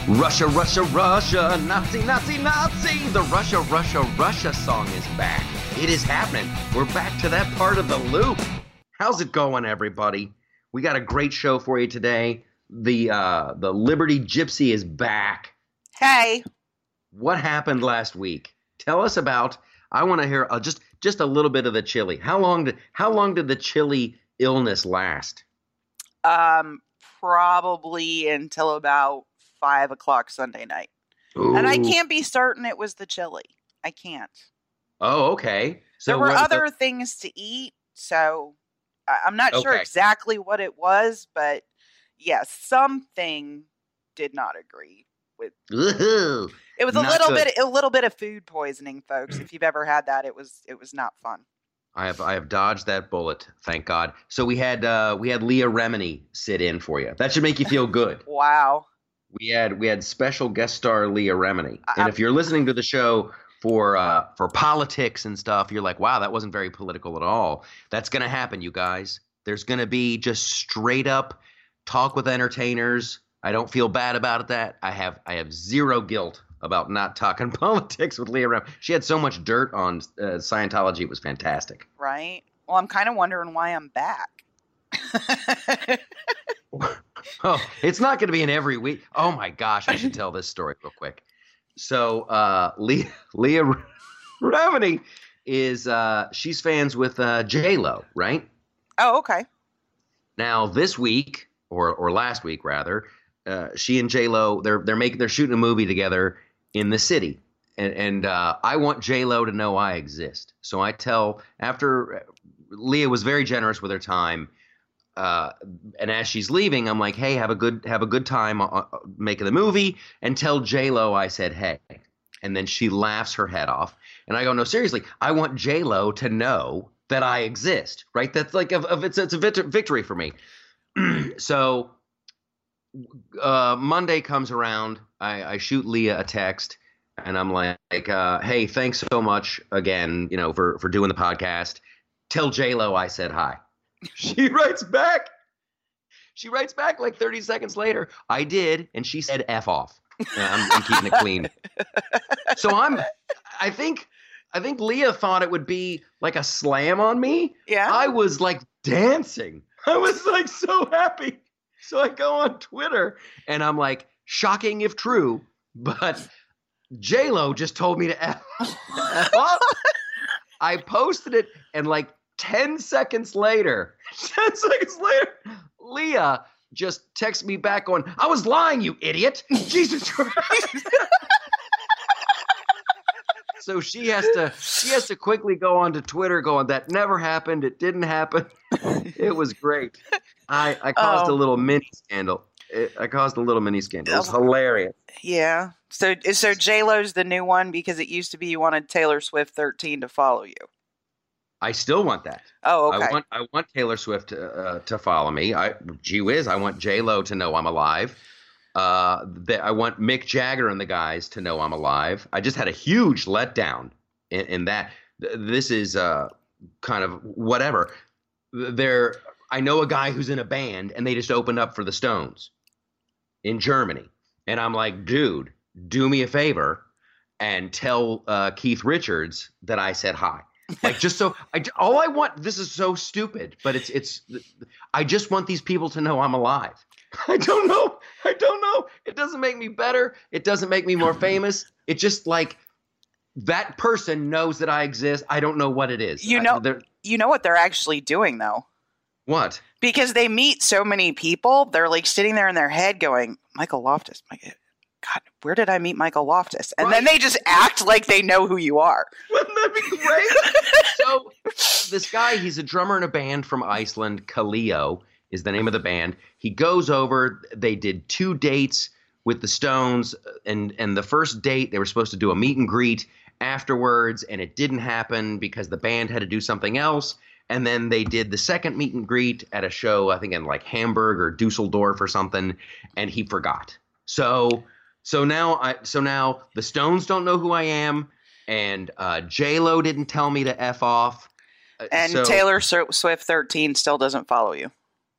Russia, Russia, Russia, Nazi, Nazi, Nazi. The Russia, Russia, Russia song is back. It is happening. We're back to that part of the loop. How's it going, everybody? We got a great show for you today. The Liberty Gypsy is back. Hey. What happened last week? Tell us about. I want to hear just a little bit of the chili. How long did the chili illness last? Probably until about 5 o'clock Sunday night. Ooh. And I can't be certain it was the chili. I can't. Oh, okay. So there were other things to eat, so I'm not sure exactly what it was, but yes, something did not agree with. Ooh, it was a little bit of food poisoning, folks. If you've ever had that, it was not fun. I have dodged that bullet, thank God. So we had Leah Remini sit in for you. That should make you feel good. Wow. We had special guest star Leah Remini, and if you're listening to the show for politics and stuff, you're like, wow, that wasn't very political at all. That's gonna happen, you guys. There's gonna be just straight up talk with entertainers. I don't feel bad about that. I have zero guilt about not talking politics with Leah Remini. She had so much dirt on Scientology. It was fantastic. Right. Well, I'm kind of wondering why I'm back. Oh, it's not going to be in every week. Oh my gosh, I should tell this story real quick. So Leah Remini is she's fans with J-Lo, right? Oh, okay. Now this week or last week rather, she and J-Lo they're shooting a movie together in the city, and I want J-Lo to know I exist. So I tell after Leah was very generous with her time. And as she's leaving, I'm like, hey, have a good time making the movie, and tell J-Lo I said hey. And then she laughs her head off. And I go, no, seriously, I want J-Lo to know that I exist, right? That's like, it's a victory for me. So Monday comes around, I shoot Leah a text, and I'm like, hey, thanks so much again, for doing the podcast. Tell J-Lo I said hi. She writes back like 30 seconds later. I did, and she said F off. I'm keeping it clean. So I think Leah thought it would be like a slam on me. Yeah. I was like dancing. I was like so happy. So I go on Twitter and I'm like, shocking if true, but J-Lo just told me to F off. I posted it and like 10 seconds later, Leah just texts me back going, I was lying, you idiot. Jesus Christ. So she has to quickly go onto Twitter going, that never happened. It didn't happen. It was great. I caused a little mini scandal. It was hilarious. Yeah. So J-Lo's the new one because it used to be you wanted Taylor Swift 13 to follow you. I still want that. Oh, okay. I want Taylor Swift to follow me. Gee whiz, I want J-Lo to know I'm alive. I want Mick Jagger and the guys to know I'm alive. I just had a huge letdown in that. This is kind of whatever. I know a guy who's in a band, and they just opened up for the Stones in Germany. And I'm like, dude, do me a favor and tell Keith Richards that I said hi. Like, just so all I want, this is so stupid, but I just want these people to know I'm alive. I don't know. It doesn't make me better. It doesn't make me more famous. It's just like that person knows that I exist. I don't know what it is. You know what they're actually doing though? What? Because they meet so many people, they're like sitting there in their head going, Michael Loftus, God, where did I meet Michael Loftus? And then they just act like they know who you are. Wouldn't that be great? So this guy, he's a drummer in a band from Iceland. Kaleo is the name of the band. He goes over. They did 2 dates with the Stones. And the first date, they were supposed to do a meet and greet afterwards. And it didn't happen because the band had to do something else. And then they did the second meet and greet at a show, I think in like Hamburg or Dusseldorf or something. And he forgot. So now the Stones don't know who I am, and J-Lo didn't tell me to F off. And Taylor Swift 13 still doesn't follow you.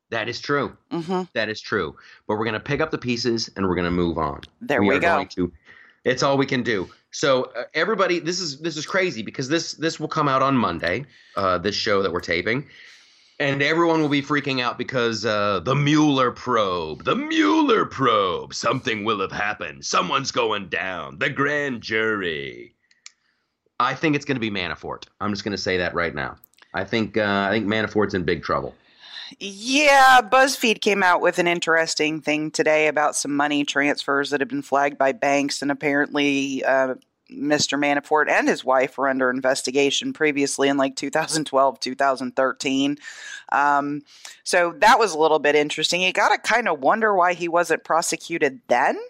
That is true. Mm-hmm. That is true. But we're going to pick up the pieces and we're going to move on. There we go. It's all we can do. So everybody, this is crazy because this will come out on Monday, this show that we're taping. And everyone will be freaking out because the Mueller probe, something will have happened. Someone's going down. The grand jury. I think it's going to be Manafort. I'm just going to say that right now. I think Manafort's in big trouble. Yeah, BuzzFeed came out with an interesting thing today about some money transfers that have been flagged by banks, and apparently Mr. Manafort and his wife were under investigation previously in like 2012, 2013. So that was a little bit interesting. You got to kind of wonder why he wasn't prosecuted then.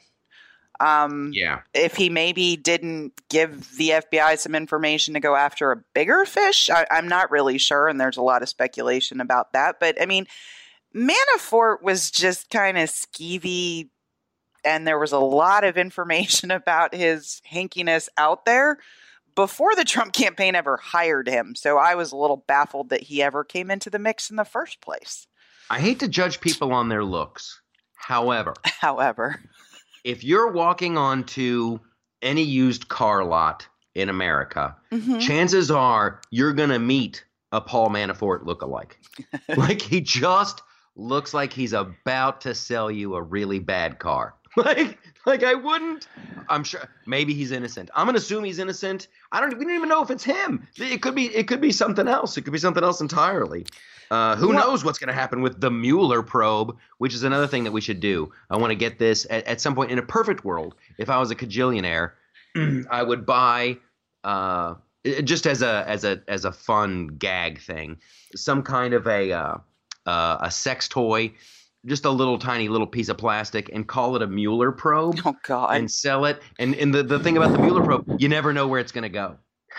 If he maybe didn't give the FBI some information to go after a bigger fish, I'm not really sure. And there's a lot of speculation about that. But I mean, Manafort was just kind of skeevy. And there was a lot of information about his hankiness out there before the Trump campaign ever hired him. So I was a little baffled that he ever came into the mix in the first place. I hate to judge people on their looks. However, if you're walking onto any used car lot in America, chances are you're going to meet a Paul Manafort lookalike. Like he just looks like he's about to sell you a really bad car. Like I wouldn't. I'm sure maybe he's innocent. I'm gonna assume he's innocent. We don't even know if it's him. It could be something else. It could be something else entirely. Who knows what's gonna happen with the Mueller probe, which is another thing that we should do. I want to get this at some point in a perfect world. If I was a cajillionaire, I would buy just as a fun gag thing, some kind of a sex toy. Just a tiny little piece of plastic and call it a Mueller probe. Oh, God. And sell it. And the thing about the Mueller probe, you never know where it's going to go.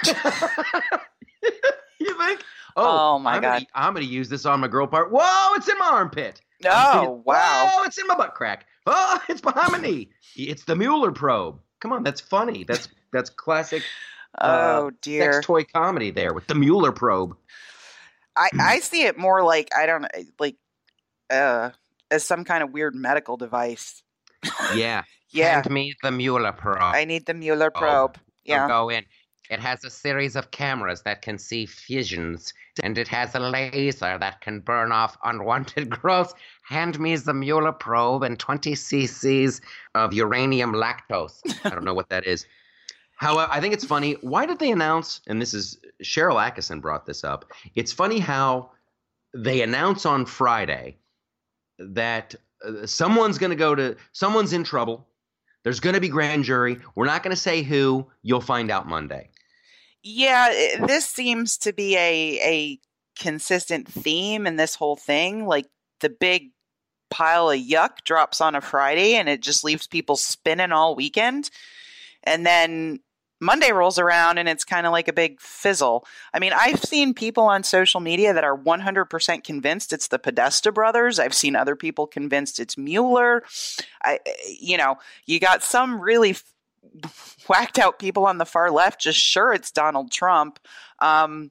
You think? Oh my God. I'm going to use this on my girl part. Whoa, it's in my armpit. Oh, wow. Whoa, it's in my butt crack. Oh, it's behind my knee. It's the Mueller probe. Come on, that's funny. That's classic oh, dear. sex toy comedy there with the Mueller probe. I see it more like, I don't know, like, as some kind of weird medical device. Yeah. Yeah. Hand me the Mueller probe. I need the Mueller probe. Yeah. Go in. It has a series of cameras that can see fissions, and it has a laser that can burn off unwanted growth. Hand me the Mueller probe and 20 cc's of uranium lactose. I don't know what that is. However, I think it's funny. Why did they announce, and this is Cheryl Atkinson brought this up. It's funny how they announce on Friday that someone's in trouble. There's going to be grand jury. We're not going to say who. You'll find out Monday. Yeah, this seems to be a consistent theme in this whole thing. Like the big pile of yuck drops on a Friday and it just leaves people spinning all weekend. And then Monday rolls around and it's kind of like a big fizzle. I mean, I've seen people on social media that are 100% convinced it's the Podesta brothers. I've seen other people convinced it's Mueller. You got some really whacked out people on the far left just sure it's Donald Trump. My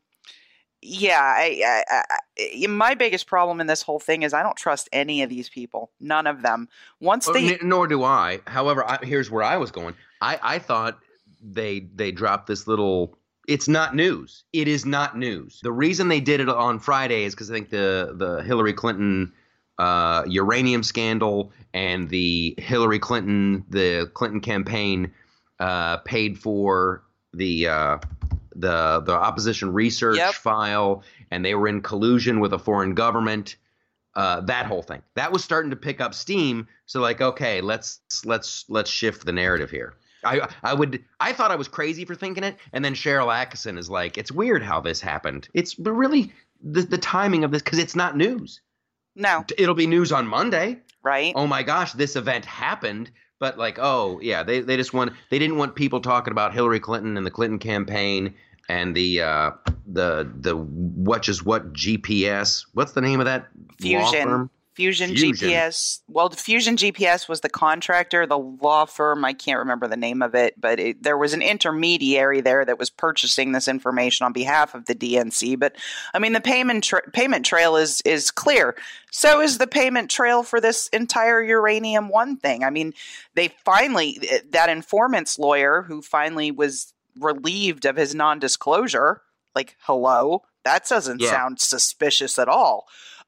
biggest problem in this whole thing is I don't trust any of these people. None of them. Nor do I. However, here's where I was going. I thought they dropped this little. It's not news. It is not news. The reason they did it on Friday is because I think the Hillary Clinton uranium scandal and the Clinton campaign paid for the opposition research file, and they were in collusion with a foreign government. That whole thing that was starting to pick up steam. So like, okay, let's shift the narrative here. I thought I was crazy for thinking it, and then Cheryl Atkinson is like, it's weird how this happened. It's really the timing of this because it's not news. No, it'll be news on Monday, right? Oh my gosh, this event happened, but like, oh yeah, they didn't want people talking about Hillary Clinton and the Clinton campaign and the what GPS? What's the name of that Fusion law firm? Fusion Fusion. GPS. Well, Fusion GPS was the contractor, the law firm. I can't remember the name of it, but there was an intermediary there that was purchasing this information on behalf of the DNC. But I mean, the payment trail is clear. So is the payment trail for this entire Uranium One thing. I mean, that informant's lawyer who finally was relieved of his non-disclosure. Like, hello, that doesn't sound suspicious at all.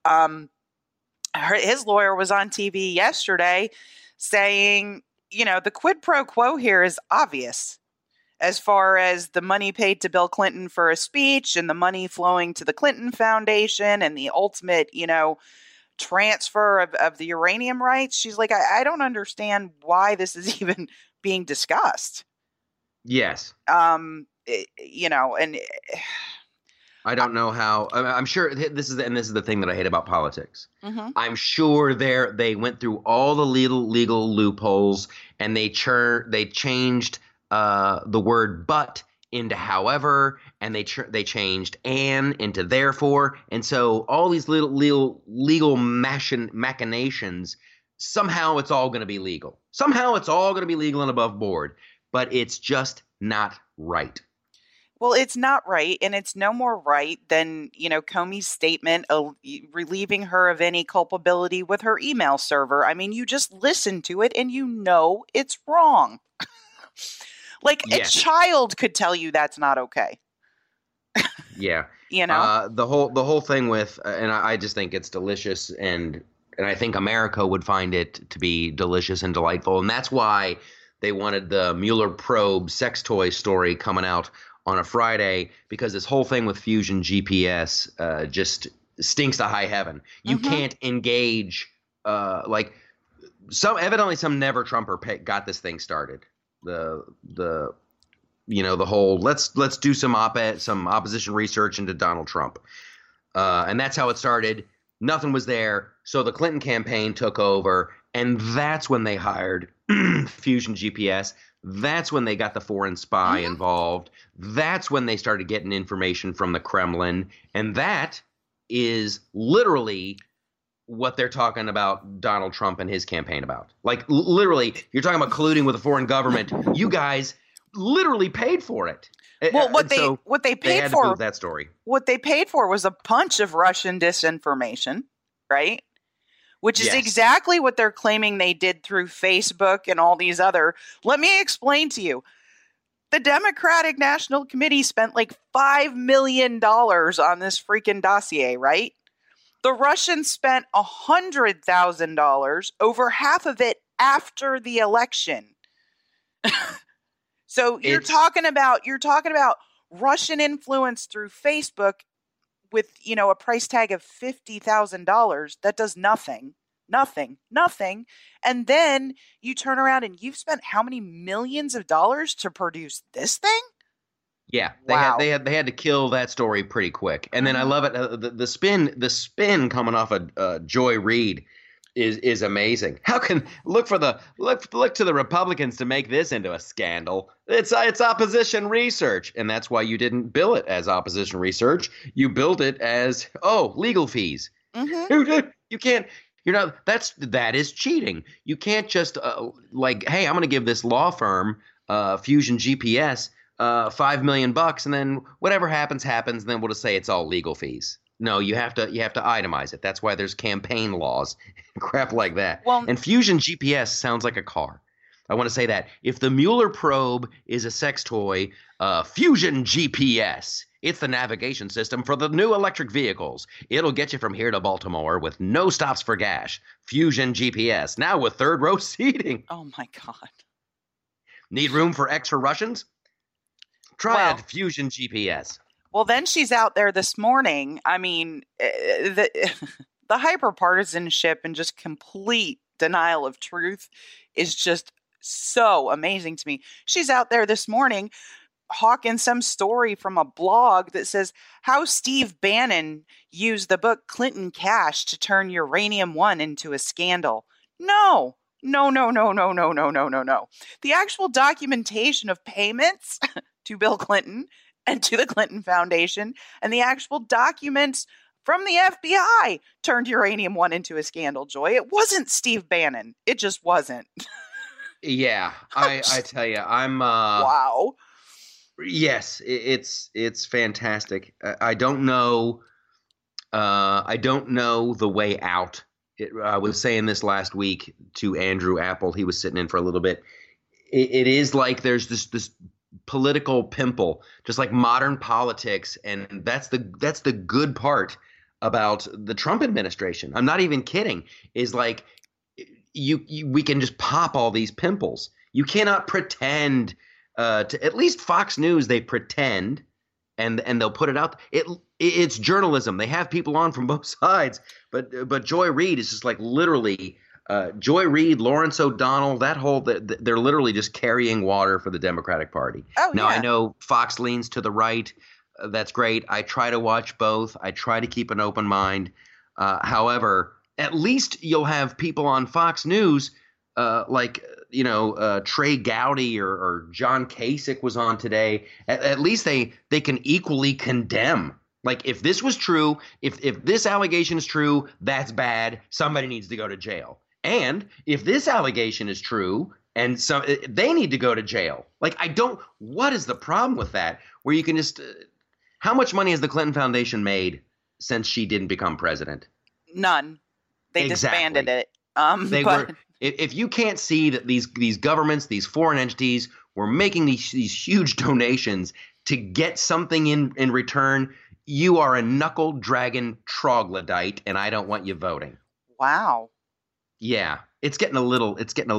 His lawyer was on TV yesterday saying, the quid pro quo here is obvious as far as the money paid to Bill Clinton for a speech and the money flowing to the Clinton Foundation and the ultimate, transfer of the uranium rights. She's like, I don't understand why this is even being discussed. Yes. And I don't know how. I'm sure this is the thing that I hate about politics. Mm-hmm. I'm sure they went through all the legal loopholes and they changed the word "but" into "however," and they changed "and" into "therefore," and so all these little legal machinations. Somehow it's all going to be legal. Somehow it's all going to be legal and above board, but it's just not right. Well, it's not right, and it's no more right than, Comey's statement relieving her of any culpability with her email server. I mean, you just listen to it and it's wrong. A child could tell you that's not okay. Yeah. The whole thing with and I just think it's delicious and I think America would find it to be delicious and delightful, and that's why they wanted the Mueller probe sex toy story coming out on a Friday, because this whole thing with Fusion GPS just stinks to high heaven. You can't engage evidently some never Trumper got this thing started. The whole let's do some opposition research into Donald Trump. And that's how it started. Nothing was there. So the Clinton campaign took over, and that's when they hired Fusion GPS. That's when they got the foreign spy involved. That's when they started getting information from the Kremlin. And that is literally what they're talking about Donald Trump and his campaign about. Like, literally, you're talking about colluding with a foreign government. You guys literally paid for it. Well, what they paid for, to move that story. What they paid for was a bunch of Russian disinformation, right? Which is exactly what they're claiming they did through Facebook and all these other. Let me explain to you. The Democratic National Committee spent like $5 million on this freaking dossier, right? The Russians spent $100,000, over half of it after the election. So you're talking about Russian influence through Facebook with, a price tag of $50,000 that does nothing. And then you turn around and you've spent how many millions of dollars to produce this thing? Yeah, they had to kill that story pretty quick. And then I love it. The spin coming off of Joy Reid is amazing. How can look to the Republicans to make this into a scandal? It's opposition research, and that's why you didn't bill it as opposition research. You billed it as legal fees. Mm-hmm. You can't. That is cheating. You can't just hey, I'm going to give this law firm Fusion GPS $5 million, and then whatever happens, and then we'll just say it's all legal fees. No, you have to itemize it. That's why there's campaign laws, crap like that. Well, and Fusion GPS sounds like a car. I want to say that if the Mueller probe is a sex toy, Fusion GPS. It's the navigation system for the new electric vehicles. It'll get you from here to Baltimore with no stops for gas. Fusion GPS, now with third row seating. Oh, my God. Need room for extra Russians? Try it, Fusion GPS. Well, then she's out there this morning. I mean, the hyperpartisanship and just complete denial of truth is just so amazing to me. She's out there this morning hawking some story from a blog that says how Steve Bannon used the book Clinton Cash to turn Uranium One into a scandal. No. The actual documentation of payments to Bill Clinton and to the Clinton Foundation and the actual documents from the FBI turned Uranium One into a scandal, Joy. It wasn't Steve Bannon. It just wasn't. Yeah, I tell you, I'm wow. Yes, it's fantastic. I don't know. I don't know the way out. I was saying this last week to Andrew Apple. He was sitting in for a little bit. It is like there's this political pimple, just like modern politics, and that's the good part about the Trump administration. I'm not even kidding. Is like we can just pop all these pimples. You cannot pretend to, at least Fox News, they pretend and they'll put it out. It's journalism. They have people on from both sides, but Joy Reid is just like literally Joy Reid, Lawrence O'Donnell, that whole they're literally just carrying water for the Democratic Party. Oh, now yeah. I know Fox leans to the right. That's great. I try to watch both. I try to keep an open mind. However, at least you'll have people on Fox News like Trey Gowdy or John Kasich was on today. At least they can equally condemn. Like, if this was true, if this allegation is true, that's bad. Somebody needs to go to jail. And if this allegation is true and they need to go to jail. Like, what is the problem with that? Where you can just how much money has the Clinton Foundation made since she didn't become president? None. They Exactly. disbanded it. If you can't see that these governments, these foreign entities were making these huge donations to get something in return, you are a knuckle dragon troglodyte, and I don't want you voting. Wow. Yeah, it's getting a little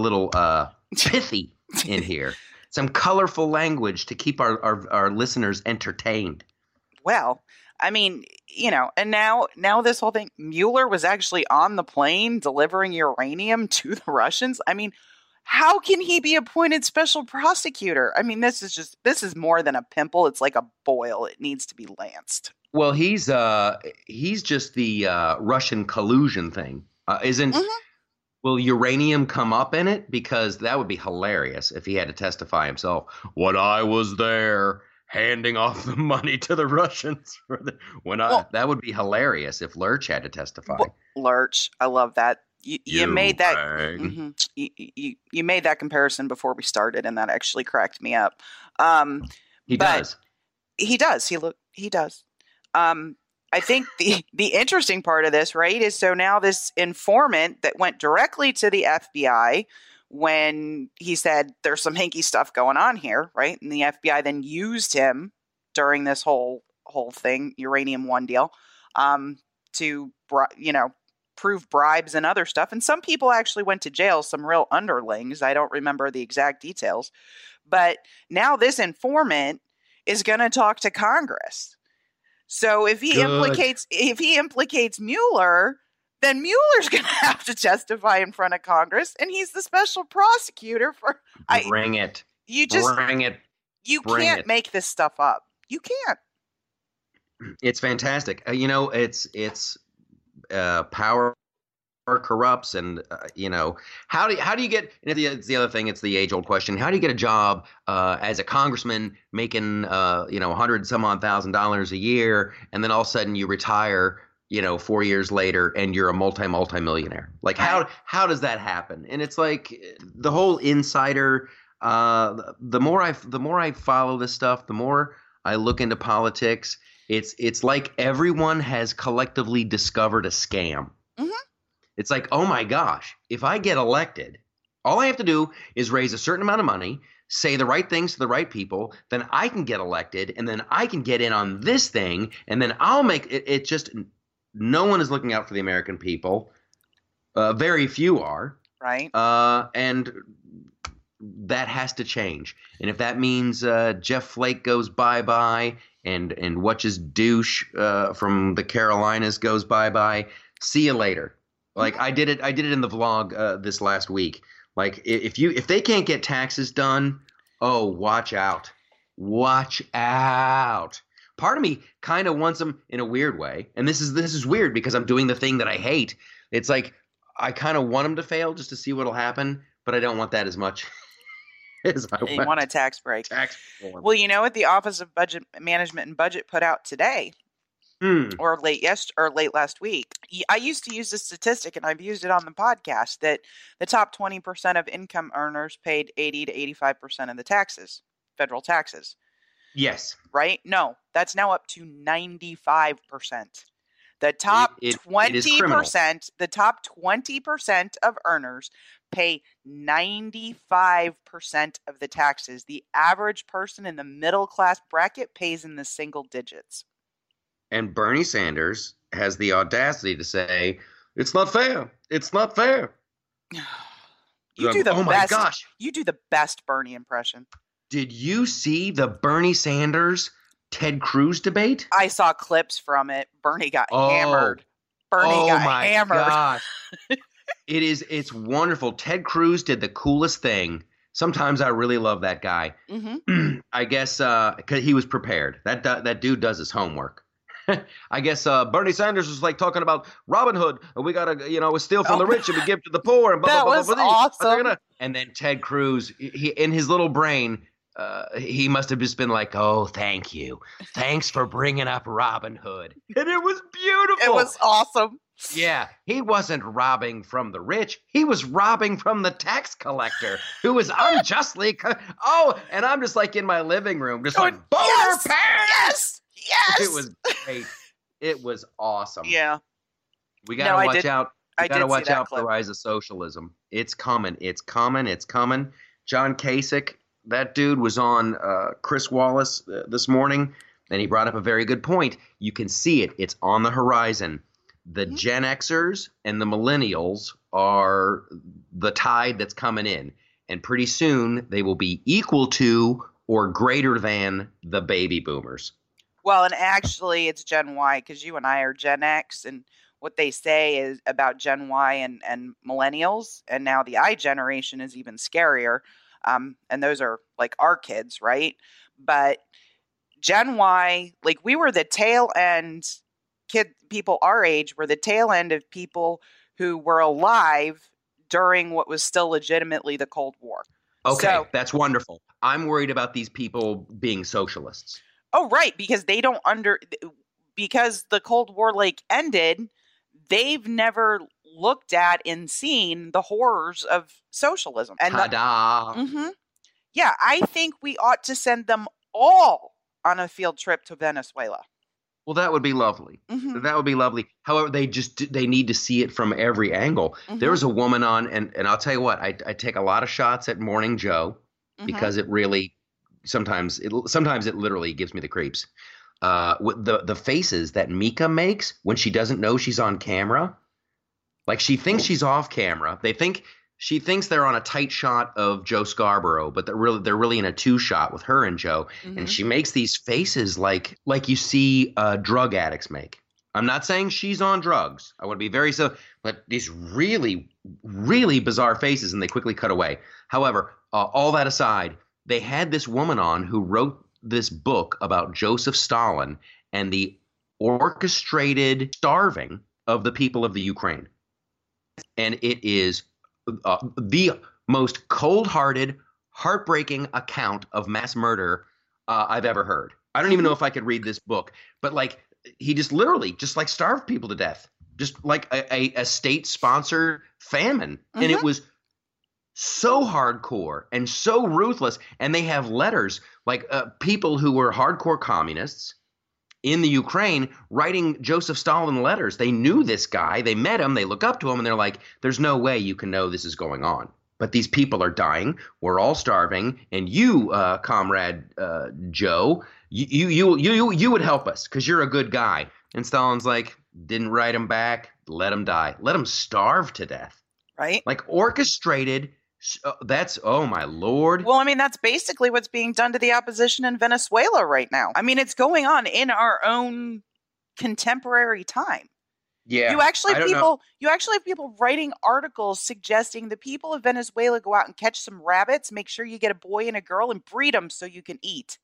pithy in here. Some colorful language to keep our listeners entertained. Well, I mean, and now this whole thing, Mueller was actually on the plane delivering uranium to the Russians. I mean, how can he be appointed special prosecutor? I mean, this is more than a pimple. It's like a boil. It needs to be lanced. Well, he's just the Russian collusion thing. Isn't Mhm. Will uranium come up in it? Because that would be hilarious if he had to testify himself. When I was there handing off the money to the Russians that would be hilarious if Lurch had to testify. Lurch, I love that. You made that. Mm-hmm. You made that comparison before we started, and that actually cracked me up. He does. He does. He does. I think the interesting part of this, right, is so now this informant that went directly to the FBI when he said there's some hinky stuff going on here, right? And the FBI then used him during this whole thing, Uranium One deal, to prove bribes and other stuff. And some people actually went to jail, some real underlings. I don't remember the exact details. But now this informant is going to talk to Congress. So if he implicates Mueller, then Mueller's going to have to testify in front of Congress, and he's the special prosecutor for. Bring it. You can't make this stuff up. You can't. It's fantastic. It's power corrupts, and how do you get? And it's the other thing. It's the age old question. How do you get a job as a congressman making $100 some odd $1,000 a year, and then all of a sudden you retire 4 years later and you're a multi-millionaire? Like, how does that happen? And it's like the whole insider. The more I follow this stuff, the more I look into politics. It's like everyone has collectively discovered a scam. Mm-hmm. It's like, oh my gosh, if I get elected, all I have to do is raise a certain amount of money, say the right things to the right people, then I can get elected, and then I can get in on this thing, and then I'll make it. It just, no one is looking out for the American people. Very few are. Right. And that has to change. And if that means Jeff Flake goes bye-bye and Whatch's douche from the Carolinas goes bye-bye, see you later. Like, I did it in the vlog this last week. Like, if they can't get taxes done, oh, watch out. Watch out. Part of me kind of wants them in a weird way. And this is weird because I'm doing the thing that I hate. It's like I kind of want them to fail just to see what'll happen, but I don't want that as much as I want. You want a tax break. Tax reform. Well, what the Office of Budget Management and Budget put out today or late last week. I used to use this statistic, and I've used it on the podcast, that the top 20% of income earners paid 80 to 85% of the taxes, federal taxes. Yes. Right? No, that's now up to 95%. The top 20%, the top 20% of earners pay 95% of the taxes. The average person in the middle class bracket pays in the single digits. And Bernie Sanders has the audacity to say, it's not fair. It's not fair. You do the best. My gosh. You do the best Bernie impression. Did you see the Bernie Sanders Ted Cruz debate? I saw clips from it. Bernie got hammered. Bernie got hammered. Gosh. It's wonderful. Ted Cruz did the coolest thing. Sometimes I really love that guy. Mm-hmm. I guess because he was prepared. That dude does his homework. I guess Bernie Sanders was like talking about Robin Hood. We gotta, we steal from the rich and we give to the poor. And blah, that blah, blah, was awesome. And then Ted Cruz, he in his little brain, he must have just been like, "Oh, thank you, thanks for bringing up Robin Hood," and it was beautiful. It was awesome. Yeah, he wasn't robbing from the rich; he was robbing from the tax collector who was unjustly. And I'm just like in my living room, just like boner yes, pants. Yes. It was great. It was awesome. Yeah. We got to watch out. We got to watch out for the rise of socialism. It's coming. It's coming. It's coming. John Kasich, that dude was on Chris Wallace this morning, and he brought up a very good point. You can see it. It's on the horizon. The Gen Xers and the millennials are the tide that's coming in, and pretty soon they will be equal to or greater than the baby boomers. Well, and actually it's Gen Y, because you and I are Gen X, and what they say is about Gen Y and millennials, and now the I generation is even scarier. And those are like our kids, right? But Gen Y, like we were the tail end people our age were the tail end of people who were alive during what was still legitimately the Cold War. Okay, so, that's wonderful. I'm worried about these people being socialists. Oh, right, because they don't because the Cold War ended, they've never looked at and seen the horrors of socialism. And yeah, I think we ought to send them all on a field trip to Venezuela. Well, that would be lovely. Mm-hmm. That would be lovely. However, they need to see it from every angle. Mm-hmm. There was a woman on, and I'll tell you what, I take a lot of shots at Morning Joe because it really sometimes it literally gives me the creeps. With the faces that Mika makes when she doesn't know she's on camera, like she thinks she's off camera. She thinks they're on a tight shot of Joe Scarborough, but they're really in a 2-shot with her and Joe. Mm-hmm. And she makes these faces like you see drug addicts make. I'm not saying she's on drugs. I want to be very but these really, really bizarre faces, and they quickly cut away. However, all that aside, they had this woman on who wrote this book about Joseph Stalin and the orchestrated starving of the people of the Ukraine. And it is the most cold-hearted, heartbreaking account of mass murder I've ever heard. I don't even know if I could read this book, but he just literally starved people to death, just like a state-sponsored famine. Mm-hmm. And it was so hardcore and so ruthless. And they have letters people who were hardcore communists in the Ukraine writing Joseph Stalin letters. They knew this guy. They met him. They look up to him, and they're like, there's no way you can know this is going on. But these people are dying. We're all starving. And you, comrade Joe, you would help us because you're a good guy. And Stalin's like, didn't write him back. Let him die. Let him starve to death. Right? Orchestrated. That's, oh my Lord. Well, I mean, that's basically what's being done to the opposition in Venezuela right now. I mean, it's going on in our own contemporary time. Yeah. You actually have people writing articles suggesting the people of Venezuela go out and catch some rabbits, make sure you get a boy and a girl, and breed them so you can eat.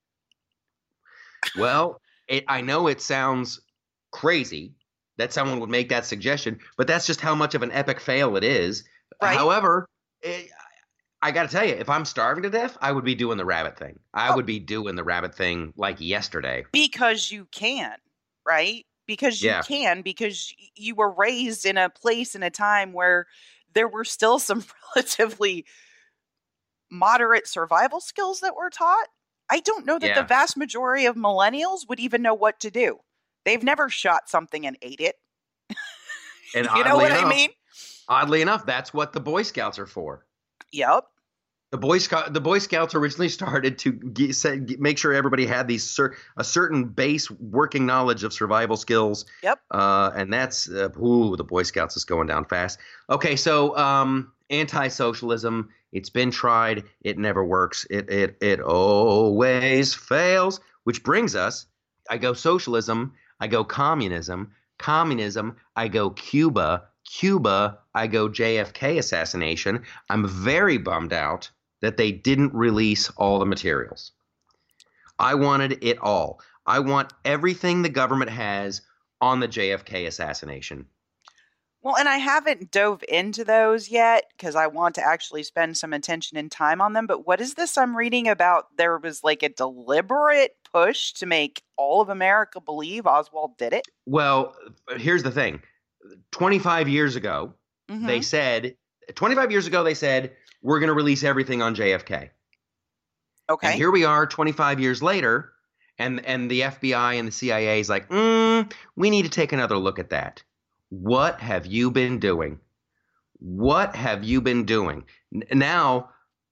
Well, I know it sounds crazy that someone would make that suggestion, but that's just how much of an epic fail it is. Right? However, I got to tell you, if I'm starving to death, I would be doing the rabbit thing. I would be doing the rabbit thing like yesterday. Because you can. right? Because you Yeah. can, because you were raised in a place in a time where there were still some relatively moderate survival skills that were taught. I don't know that the Yeah. vast majority of millennials would even know what to do. They've never shot something and ate it. And You know what I mean? oddly enough, that's what the Boy Scouts are for. Yep. The Boy Scouts originally started to make sure everybody had a certain base working knowledge of survival skills. Yep. And that's the Boy Scouts is going down fast. Okay, so anti-socialism. It's been tried. It never works. It always fails. Which brings us. I go socialism. I go communism. Communism. I go Cuba. Cuba. I go JFK assassination. I'm very bummed out that they didn't release all the materials. I wanted it all. I want everything the government has on the JFK assassination. Well, and I haven't dove into those yet because I want to actually spend some attention and time on them. But what is this I'm reading about? There was like a deliberate push to make all of America believe Oswald did it. Well, here's the thing. 25 years ago, they said, we're going to release everything on JFK. Okay. And here we are 25 years later, and the FBI and the CIA is like, we need to take another look at that. What have you been doing? What have you been doing? Now,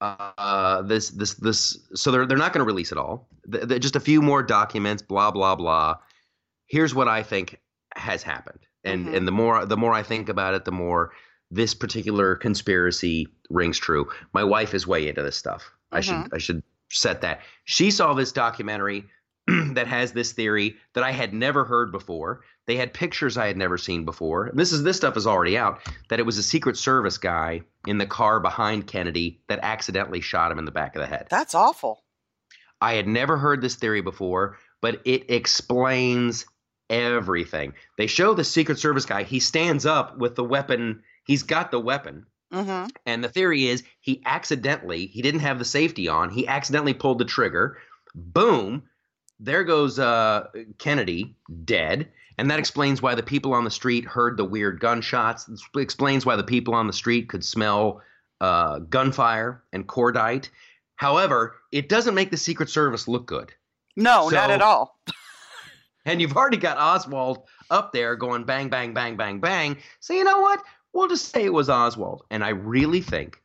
so they're not going to release it all. Just a few more documents, blah, blah, blah. Here's what I think has happened. And the more I think about it, the more this particular conspiracy rings true. My wife is way into this stuff. I should set that. She saw this documentary that has this theory that I had never heard before. They had pictures I had never seen before. This stuff is already out, that it was a Secret Service guy in the car behind Kennedy that accidentally shot him in the back of the head. That's awful. I had never heard this theory before, but it explains everything. They show the Secret Service guy. He stands up with the weapon. He's got the weapon. And the theory is he didn't have the safety on. He accidentally pulled the trigger. Boom. There goes Kennedy dead. And that explains why the people on the street heard the weird gunshots. It explains why the people on the street could smell gunfire and cordite. However, it doesn't make the Secret Service look good. No, not at all. And you've already got Oswald up there going bang, bang, bang, bang, bang. So you know what? We'll just say it was Oswald. And I really think,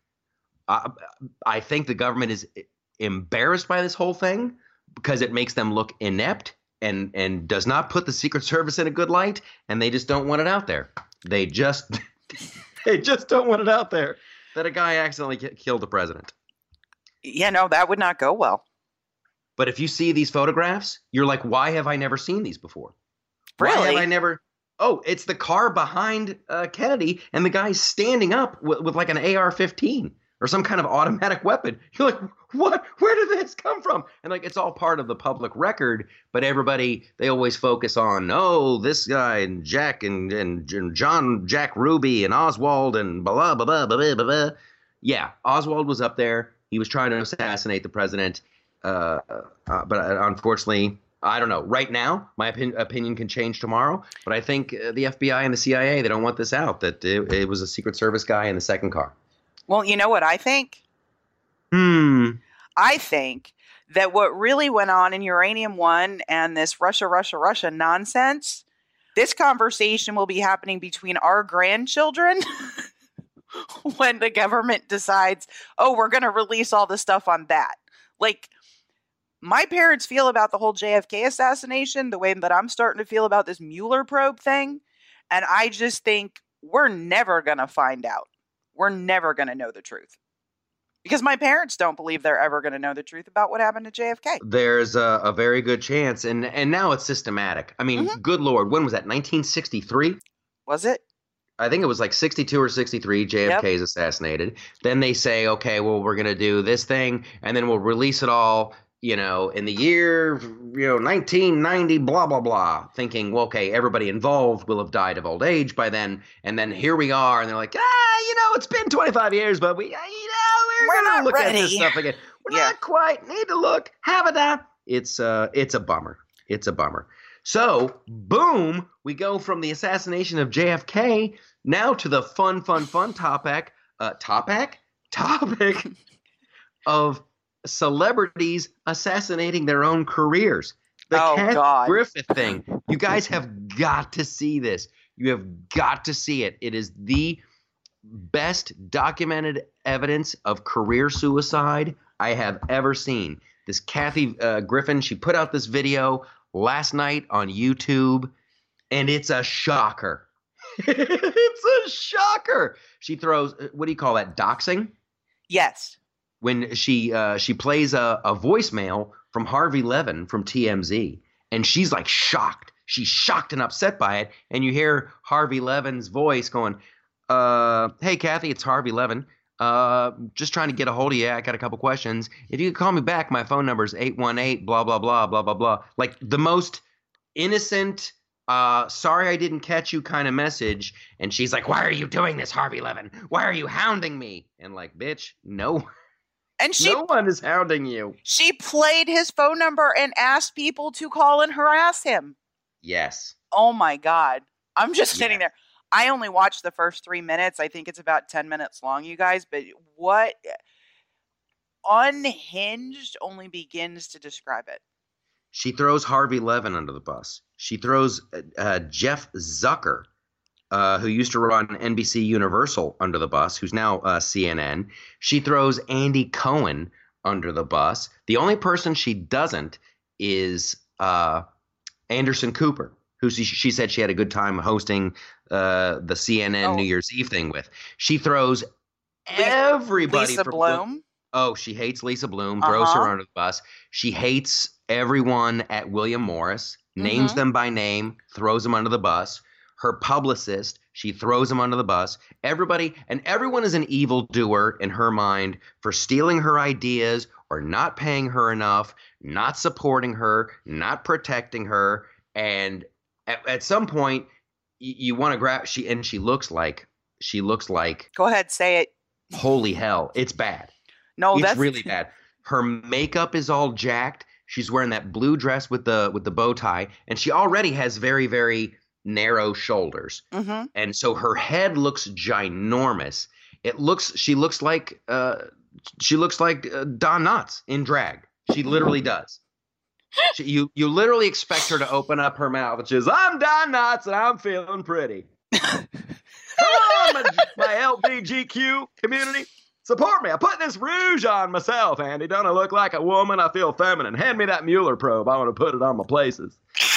I think the government is embarrassed by this whole thing because it makes them look inept and does not put the Secret Service in a good light. And they just don't want it out there. They just don't want it out there that a guy accidentally killed the president. Yeah, no, that would not go well. But if you see these photographs, you're like, why have I never seen these before? Really? Why have I never? Oh, it's the car behind Kennedy, and the guy's standing up with like an AR-15 or some kind of automatic weapon. You're like, what? Where did this come from? And like, it's all part of the public record, but everybody, they always focus on, oh, this guy and Jack and John Jack Ruby and Oswald and blah, blah, blah, blah, blah, blah. Yeah, Oswald was up there. He was trying to assassinate the president. But unfortunately, I don't know. Right now, my opinion can change tomorrow. But I think the FBI and the CIA, they don't want this out, that it was a Secret Service guy in the second car. Well, you know what I think? I think that what really went on in Uranium One and this Russia nonsense, this conversation will be happening between our grandchildren when the government decides, oh, we're going to release all the stuff on that. Like, my parents feel about the whole JFK assassination the way that I'm starting to feel about this Mueller probe thing. And I just think we're never going to find out. We're never going to know the truth. Because my parents don't believe they're ever going to know the truth about what happened to JFK. There's a very good chance. And now it's systematic. I mean, good Lord, when was that? 1963? Was it? I think it was like 62 or 63, JFK is assassinated. Then they say, okay, well, we're going to do this thing, and then we'll release it all, in the year, 1990, blah, blah, blah, thinking, well, okay, everybody involved will have died of old age by then. And then here we are, and they're like, it's been 25 years, but we're going to look at this stuff again. We're not quite, need to look, have it down. It's a bummer. It's a bummer. So, boom, we go from the assassination of JFK now to the fun topic of celebrities assassinating their own careers. The Kathy Griffin thing. You guys have got to see this. You have got to see it. It is the best documented evidence of career suicide I have ever seen. This Kathy Griffin, she put out this video last night on YouTube, and it's a shocker. It's a shocker. She throws, what do you call that, doxing? Yes. When she plays a voicemail from Harvey Levin from TMZ, and she's like shocked. She's shocked and upset by it, and you hear Harvey Levin's voice going, hey, Kathy, it's Harvey Levin. Just trying to get a hold of you. I got a couple questions. If you could call me back, my phone number is 818 blah, blah, blah, blah, blah, blah. Like the most innocent, sorry I didn't catch you kind of message. And she's like, why are you doing this, Harvey Levin? Why are you hounding me? And like, bitch, no. And no one is hounding you. She played his phone number and asked people to call and harass him. Yes. Oh my God. I'm just sitting there. I only watched the first 3 minutes. I think it's about 10 minutes long, you guys. But what unhinged only begins to describe it. She throws Harvey Levin under the bus. She throws Jeff Zucker, who used to run NBC Universal, under the bus, who's now CNN. She throws Andy Cohen under the bus. The only person she doesn't is Anderson Cooper, who she said she had a good time hosting the CNN New Year's Eve thing with. She throws everybody. Lisa Bloom? Oh, she hates Lisa Bloom, throws her under the bus. She hates everyone at William Morris, names them by name, throws them under the bus. Her publicist, she throws him under the bus. Everybody and everyone is an evildoer in her mind for stealing her ideas or not paying her enough, not supporting her, not protecting her. And at some point, you want to grab. She looks like. Go ahead, say it. Holy hell! It's bad. No, it's that's really bad. Her makeup is all jacked. She's wearing that blue dress with the bow tie, and she already has very, very narrow shoulders, and so her head looks ginormous. She looks like Don Knotts in drag. She literally does. You literally expect her to open up her mouth, which is, I'm Don Knotts and I'm feeling pretty. Come on, my LGBTQ community, support me. I put this rouge on myself, Andy. Don't I look like a woman? I feel feminine. Hand me that Mueller probe. I want to put it on my places.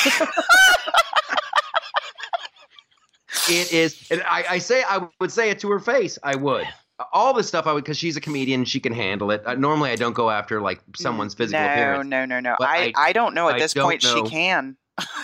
It is, and I would say it to her face. I would. All this stuff I would, because she's a comedian, she can handle it. Normally, I don't go after like someone's physical appearance. No. I don't know at this point she can.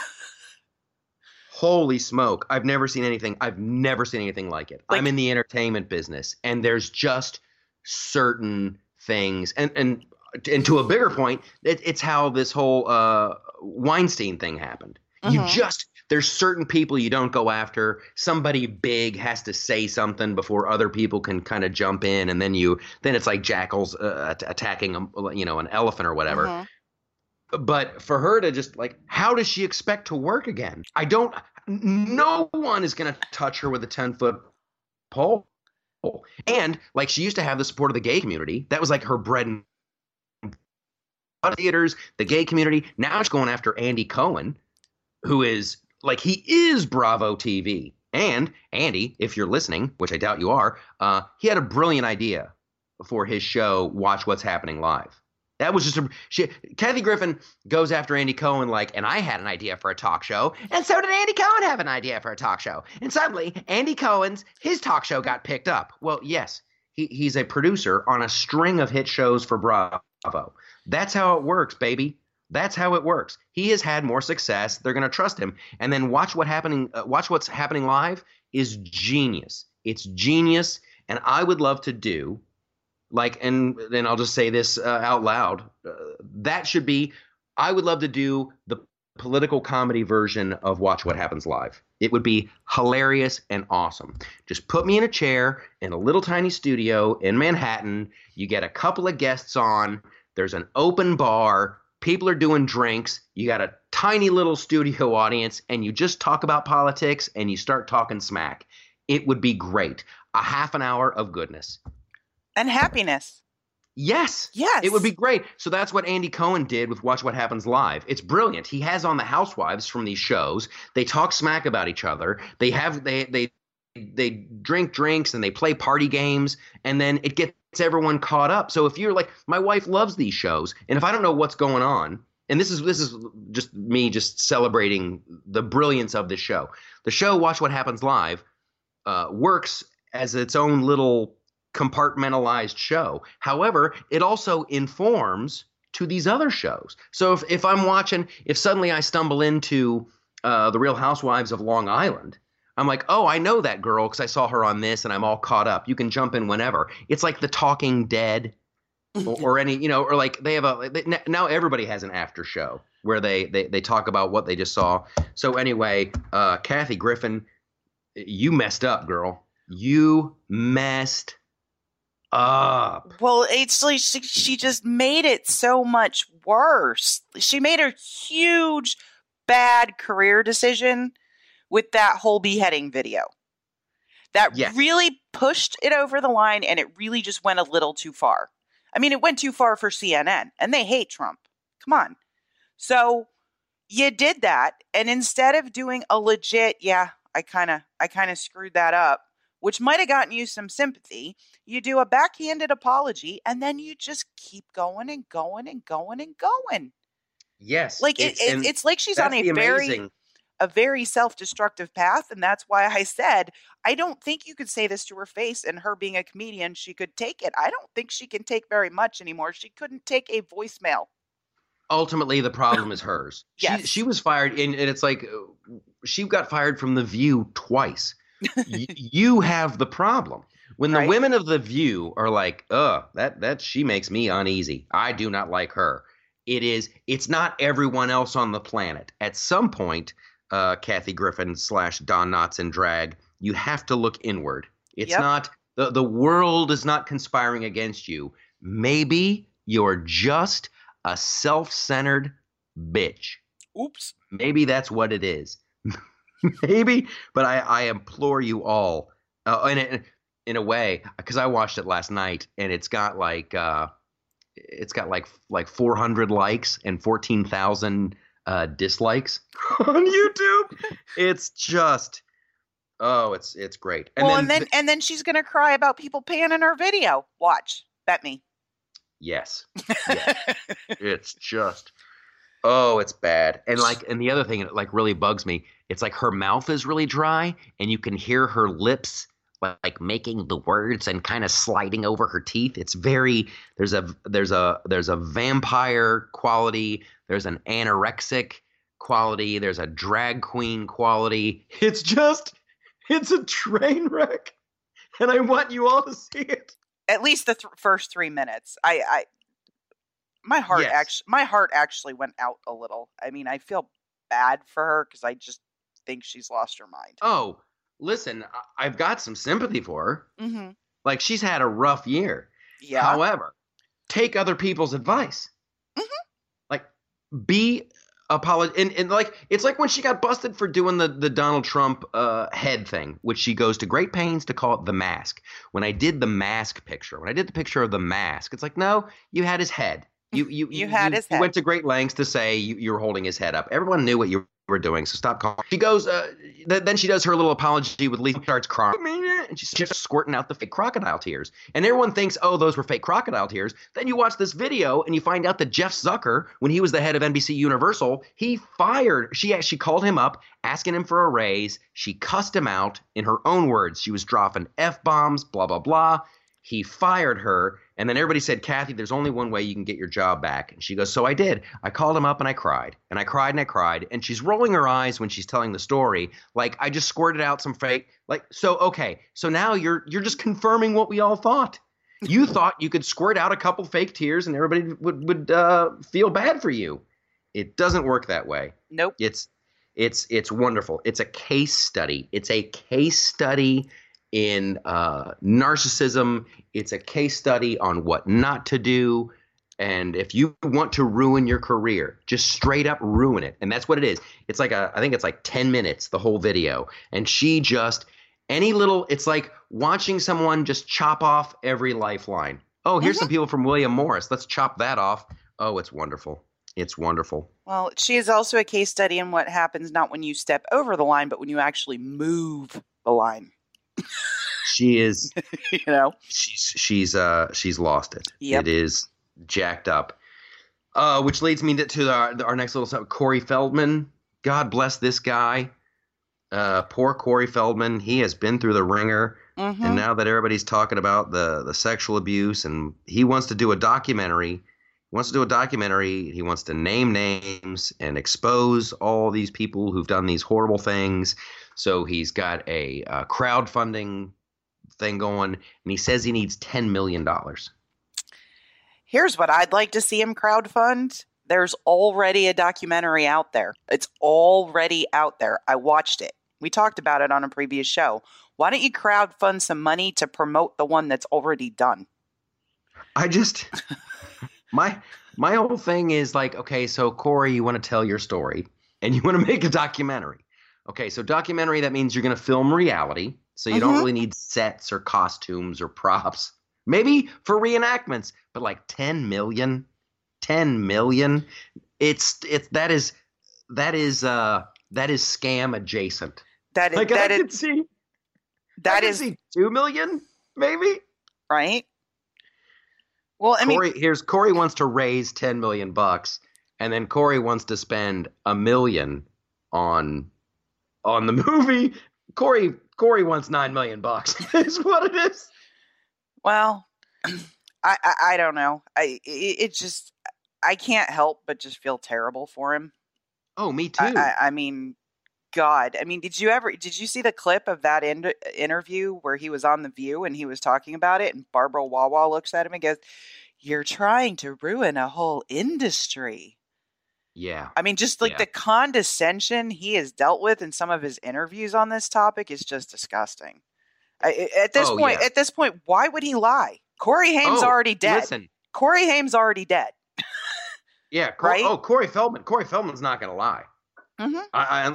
Holy smoke! I've never seen anything like it. I'm in the entertainment business, and there's just certain things, and to a bigger point, it's how this whole Weinstein thing happened. There's certain people you don't go after. Somebody big has to say something before other people can kind of jump in, and then it's like jackals attacking an elephant or whatever. But for her to just like, how does she expect to work again? No one is going to touch her with a 10-foot pole. And like, she used to have the support of the gay community. That was like her bread and butter. Theaters, the gay community. Now she's going after Andy Cohen, who is like, he is Bravo TV. And Andy, if you're listening, which I doubt you are, he had a brilliant idea for his show, Watch What's Happening Live. That was just Kathy Griffin goes after Andy Cohen like, and I had an idea for a talk show, and so did Andy Cohen have an idea for a talk show. And suddenly, his talk show got picked up. Well, yes, he's a producer on a string of hit shows for Bravo. That's how it works, baby. That's how it works. He has had more success. They're going to trust him. And then Watch What's Happening Live is genius. It's genius, and I would love to do. Like, and then I'll just say this out loud. I would love to do the political comedy version of Watch What Happens Live. It would be hilarious and awesome. Just put me in a chair in a little tiny studio in Manhattan. You get a couple of guests on. There's an open bar. People are doing drinks. You got a tiny little studio audience and you just talk about politics and you start talking smack. It would be great. A half an hour of goodness. And happiness. Yes. Yes. It would be great. So that's what Andy Cohen did with Watch What Happens Live. It's brilliant. He has on the housewives from these shows. They talk smack about each other. They drink drinks and they play party games, and then it gets everyone caught up. So if you're like, my wife loves these shows, and if I don't know what's going on, and this is just me just celebrating the brilliance of this show. The show Watch What Happens Live works as its own little compartmentalized show. However, it also informs to these other shows. So if I'm watching, if suddenly I stumble into The Real Housewives of Long Island, I'm like, oh, I know that girl because I saw her on this and I'm all caught up. You can jump in whenever. It's like The Talking Dead or any, or like they have now everybody has an after show where they talk about what they just saw. So anyway, Kathy Griffin, you messed up, girl. You messed up. Well, it's like she just made it so much worse. She made a huge bad career decision with that whole beheading video. That really pushed it over the line, and it really just went a little too far. I mean, it went too far for CNN, and they hate Trump. Come on. So you did that, and instead of doing a legit, I kind of screwed that up, which might have gotten you some sympathy, you do a backhanded apology, and then you just keep going and going and going and going. Yes. Like it's like she's on a very self-destructive path, and that's why I said I don't think you could say this to her face, and her being a comedian, she could take it. I don't think she can take very much anymore. She couldn't take a voicemail. Ultimately, the problem is hers. Yes. She was fired, and it's like she got fired from The View twice. You have the problem. When the women of The View are like, that she makes me uneasy. I do not like her. It's not everyone else on the planet. At some point, Kathy Griffin / Don Knotts in drag, you have to look inward. It's not the world is not conspiring against you. Maybe you're just a self-centered bitch. Oops. Maybe that's what it is. Maybe, but I implore you all, in a way, because I watched it last night, and it's got like 400 likes and 14,000 dislikes on YouTube. It's just, it's great. And then she's gonna cry about people panning her video. Watch, bet me. Yes. It's just, it's bad. And the other thing that really bugs me, it's like her mouth is really dry and you can hear her lips like making the words and kind of sliding over her teeth. It's very, there's a vampire quality. There's an anorexic quality. There's a drag queen quality. It's a train wreck. And I want you all to see it. At least the first 3 minutes. My heart actually went out a little. I mean, I feel bad for her because I just think she's lost her mind. Oh, listen, I've got some sympathy for her. Mm-hmm. Like, she's had a rough year. Yeah. However, take other people's advice. Mm-hmm. Like, be and like, it's like when she got busted for doing the Donald Trump head thing, which she goes to great pains to call it the mask. When I did the mask picture, when I did the picture of the mask, it's like, no, you had his head. You had his head. You went to great lengths to say you were holding his head up. Everyone knew what you were doing, so stop calling. She goes, then she does her little apology with Lisa, starts crying, and she's just squirting out the fake crocodile tears. And everyone thinks, those were fake crocodile tears. Then you watch this video and you find out that Jeff Zucker, when he was the head of NBC Universal, she actually called him up, asking him for a raise. She cussed him out in her own words. She was dropping F-bombs, blah, blah, blah. He fired her, and then everybody said, Kathy, there's only one way you can get your job back. And she goes, so I did. I called him up and I cried. And I cried and I cried. And she's rolling her eyes when she's telling the story. Like, I just squirted out some fake. Like, so, okay. So now you're just confirming what we all thought. You thought you could squirt out a couple fake tears and everybody would feel bad for you. It doesn't work that way. Nope. It's wonderful. It's a case study. It's a case study in narcissism. It's a case study on what not to do. And if you want to ruin your career, just straight up ruin it. And that's what it is. It's like I think it's like 10 minutes, the whole video. And she just, it's like watching someone just chop off every lifeline. Oh, here's some people from William Morris. Let's chop that off. Oh, it's wonderful. It's wonderful. Well, she is also a case study in what happens not when you step over the line, but when you actually move the line. She is, you know, she's lost it. Yep. It is jacked up. Which leads me to our next little stuff. Corey Feldman. God bless this guy. Poor Corey Feldman. He has been through the ringer. Mm-hmm. And now that everybody's talking about the sexual abuse, and he wants to do a documentary. He wants to name names and expose all these people who've done these horrible things. So he's got a crowdfunding thing going, and he says he needs $10 million. Here's what I'd like to see him crowdfund. There's already a documentary out there. It's already out there. I watched it. We talked about it on a previous show. Why don't you crowdfund some money to promote the one that's already done? I just my whole thing is like, okay, so Corey, you want to tell your story and you want to make a documentary. Okay, so documentary, that means you're going to film reality. So you don't really need sets or costumes or props. Maybe for reenactments, but like 10 million, that is scam adjacent. That is, like, that I is, could see, that I is, could see 2 million, maybe. Right. Well, I mean, Corey wants to raise $10 million, and then Corey wants to spend $1 million on the movie. Corey wants $9 million. Is what it is. Well, I don't know. I can't help but just feel terrible for him. Oh, me too. I mean, God. I mean, did you see the clip of that interview where he was on The View and he was talking about it, and Barbara Wawa looks at him and goes, "You're trying to ruin a whole industry." Yeah. I mean, just like the condescension he has dealt with in some of his interviews on this topic is just disgusting. At this point, why would he lie? Corey Haim's already dead. Listen. Corey Haim's already dead. Yeah. Right? Corey Feldman. Corey Feldman's not going to lie. Mm-hmm.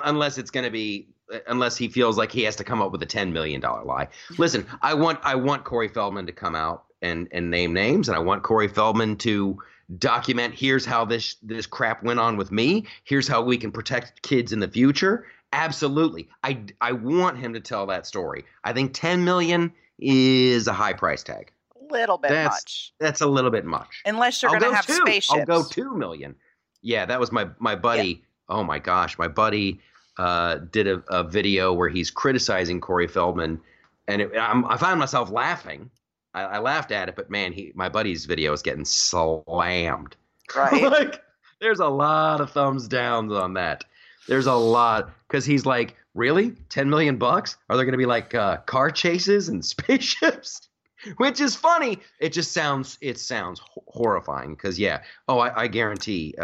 Unless he feels like he has to come up with a $10 million lie. Listen, I want Corey Feldman to come out and name names, and I want Corey Feldman to document, here's how this crap went on with me. Here's how we can protect kids in the future. Absolutely. I want him to tell that story. I think 10 million is a high price tag. A little bit much. That's a little bit much. Unless you're going to have spaceships. I'll go 2 million. Yeah, that was my buddy. Yeah. Oh my gosh. My buddy did a video where he's criticizing Corey Feldman, and I found myself laughing. I laughed at it, but man, my buddy's video is getting slammed. Right. Like, there's a lot of thumbs downs on that. There's a lot, because he's like, really? $10 million? Are there going to be like car chases and spaceships? Which is funny. It sounds horrifying. Because I guarantee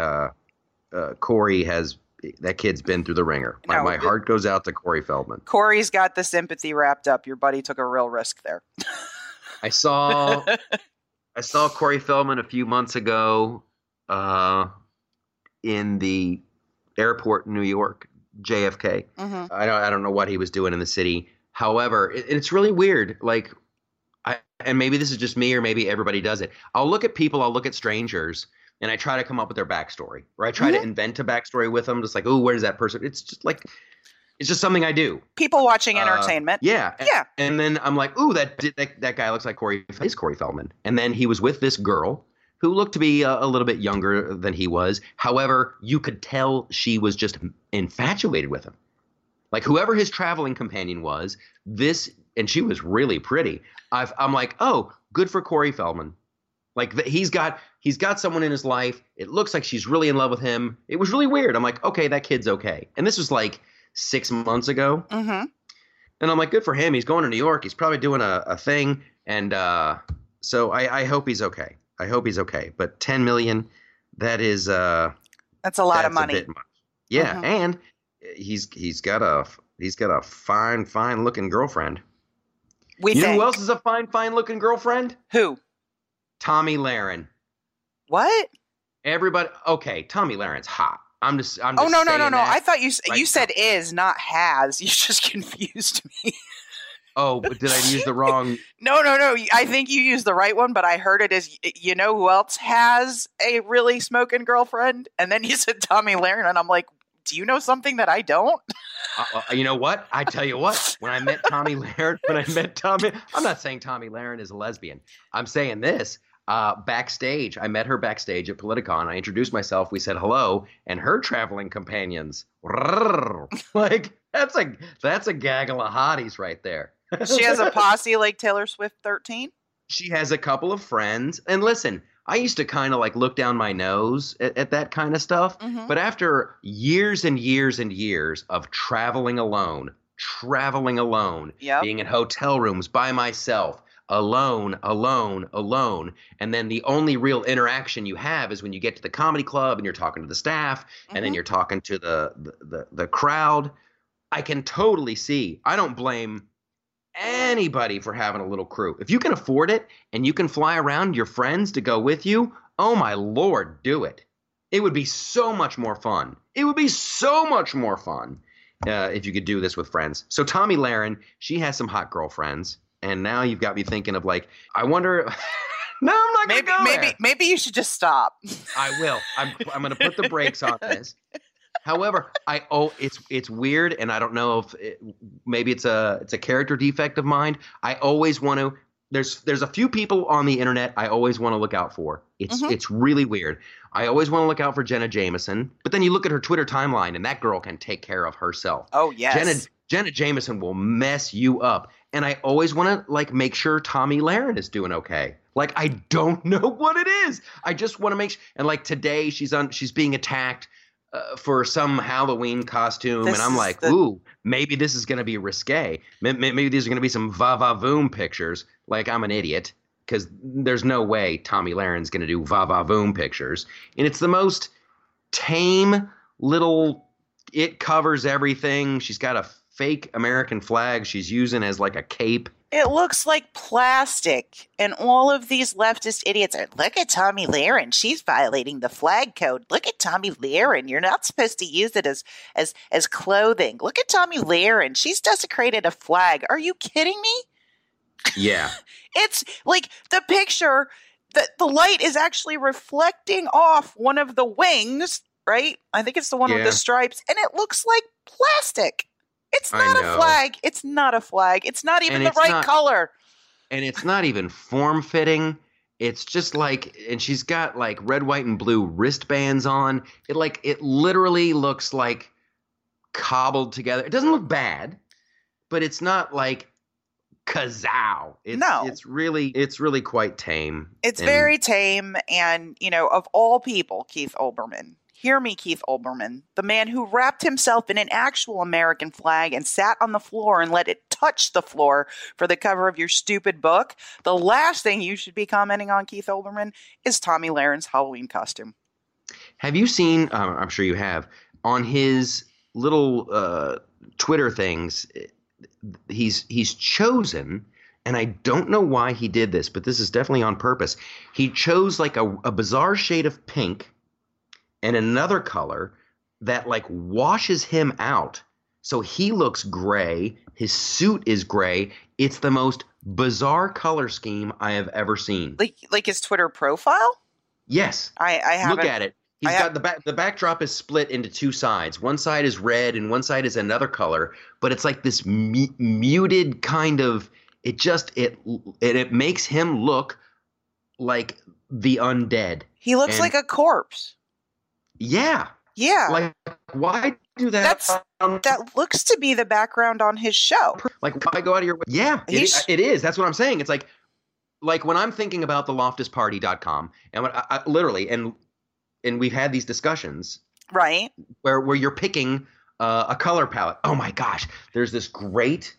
Corey that kid's been through the ringer. My heart goes out to Corey Feldman. Corey's got the sympathy wrapped up. Your buddy took a real risk there. I saw Corey Feldman a few months ago in the airport in New York, JFK. Mm-hmm. I don't know what he was doing in the city. However, it's really weird. Like, and maybe this is just me, or maybe everybody does it. I'll look at people, I'll look at strangers, and I try to come up with their backstory, or I try to invent a backstory with them. Just like, oh, where does that person? It's just something I do. People watching entertainment. Yeah. And then I'm like, ooh, that guy looks like Corey Feldman. And then he was with this girl who looked to be a little bit younger than he was. However, you could tell she was just infatuated with him. Like, whoever his traveling companion was, and she was really pretty. I'm like, oh, good for Corey Feldman. Like, he's got someone in his life. It looks like she's really in love with him. It was really weird. I'm like, okay, that kid's okay. And this was like 6 months ago. Mm-hmm. And I'm like, good for him. He's going to New York. He's probably doing a thing. And so I hope he's okay. I hope he's okay. But 10 million, that's a lot of money. A bit much. Yeah, mm-hmm. And he's got a fine looking girlfriend. You know who else is a fine looking girlfriend? Who? Tomi Lahren. What? Everybody, okay, Tommy Lahren hot. I'm just Oh, no. saying that I thought you right said is, not has. You just confused me. Oh, but did I use the wrong? No. I think you used the right one, but I heard it as, you know who else has a really smoking girlfriend? And then you said Tommy Lahren, and I'm like, do you know something that I don't? You know what? I tell you what. When I met Tommy Lahren, I'm not saying Tommy Lahren is a lesbian. I'm saying this. Backstage, I met her backstage at Politicon. I introduced myself. We said hello, and her traveling companions. Like that's a gaggle of hotties right there. She has a posse like Taylor Swift 13. She has a couple of friends. And listen, I used to kind of like look down my nose at that kind of stuff. Mm-hmm. But after years and years and years of traveling alone, Yep. being in hotel rooms by myself, alone, and then the only real interaction you have is when you get to the comedy club and you're talking to the staff, and then you're talking to the crowd. I can totally see. I don't blame anybody for having a little crew. If you can afford it and you can fly around your friends to go with you, oh my Lord, do it. It would be so much more fun. If you could do this with friends. So Tommy Lahren, she has some hot girlfriends, and now you've got me thinking of like, I wonder. No, I'm not going to go there. Maybe you should just stop. I will. I'm going to put the brakes on this. However, it's weird, and I don't know if maybe it's a character defect of mine. I always want to. There's a few people on the internet I always want to look out for. It's really weird. I always want to look out for Jenna Jameson, but then you look at her Twitter timeline, and that girl can take care of herself. Oh yes, Jenna Jameson will mess you up, and I always want to like make sure Tommy Lahren is doing okay. Like I don't know what it is. I just want to make sure. And like today, she's being attacked. For some Halloween costume, and I'm like, ooh, maybe this is going to be risque. Maybe these are going to be some va-va-voom pictures. Like I'm an idiot because there's no way Tommy Lahren's going to do va-va-voom pictures. And it's the most tame little, it covers everything. She's got a fake American flag she's using as like a cape. It looks like plastic, and all of these leftist idiots are, look at Tommy Lahren, she's violating the flag code. Look at Tommy Lahren, you're not supposed to use it as clothing. Look at Tommy Lahren, she's desecrated a flag. Are you kidding me? Yeah. It's like the picture, the light is actually reflecting off one of the wings, right? I think it's the one with the stripes, and it looks like plastic. It's not a flag. It's not a flag. It's not even the right color. And it's not even form-fitting. It's just like, and she's got like red, white, and blue wristbands on. It literally looks like cobbled together. It doesn't look bad, but it's not like kazow. It's really quite tame. It's very tame. And, of all people, Keith Olbermann. Hear me, Keith Olbermann, the man who wrapped himself in an actual American flag and sat on the floor and let it touch the floor for the cover of your stupid book. The last thing you should be commenting on, Keith Olbermann, is Tommy Lahren's Halloween costume. Have you seen, I'm sure you have, on his little Twitter things, he's chosen, and I don't know why he did this, but this is definitely on purpose. He chose like a bizarre shade of pink and another color that like washes him out. So he looks gray. His suit is gray. It's the most bizarre color scheme I have ever seen. Like his Twitter profile? Yes. I haven't. Look at it. He's got the backdrop is split into two sides. One side is red and one side is another color, but it's like this muted kind of, it makes him look like the undead. He looks like a corpse. Yeah. Yeah. Like, why do that? That looks to be the background on his show. Like, why go out of your way? Yeah, it is. That's what I'm saying. It's like when I'm thinking about the loftusparty.com, and when I literally, and we've had these discussions. Right. Where you're picking a color palette. Oh, my gosh. There's this great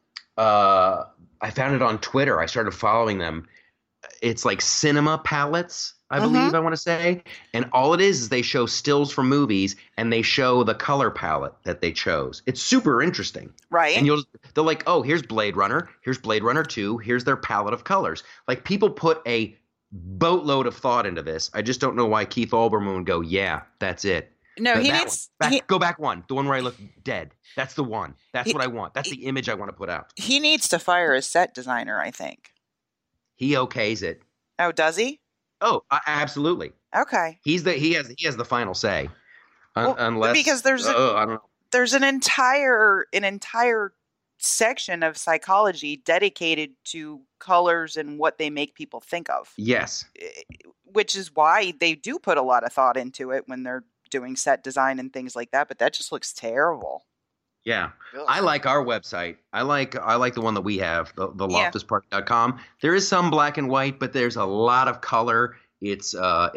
I found it on Twitter. I started following them. It's like cinema palettes. I believe I want to say. And all it is they show stills from movies and they show the color palette that they chose. It's super interesting. Right. And they're like, oh, here's Blade Runner. Here's Blade Runner 2. Here's their palette of colors. Like people put a boatload of thought into this. I just don't know why Keith Olbermann would go, yeah, that's it. No, he needs go back one. The one where I look dead. That's the one. That's what I want. That's the image I want to put out. He needs to fire his set designer, I think. He okays it. Oh, does he? Oh, absolutely. Okay. He has the final say. Unless because there's I don't know. There's an entire section of psychology dedicated to colors and what they make people think of. Yes. Which is why they do put a lot of thought into it when they're doing set design and things like that, but that just looks terrible. Yeah. Ugh. I like our website. I like the one that we have, the loftusparty.com. There is some black and white, but there's a lot of color. It's a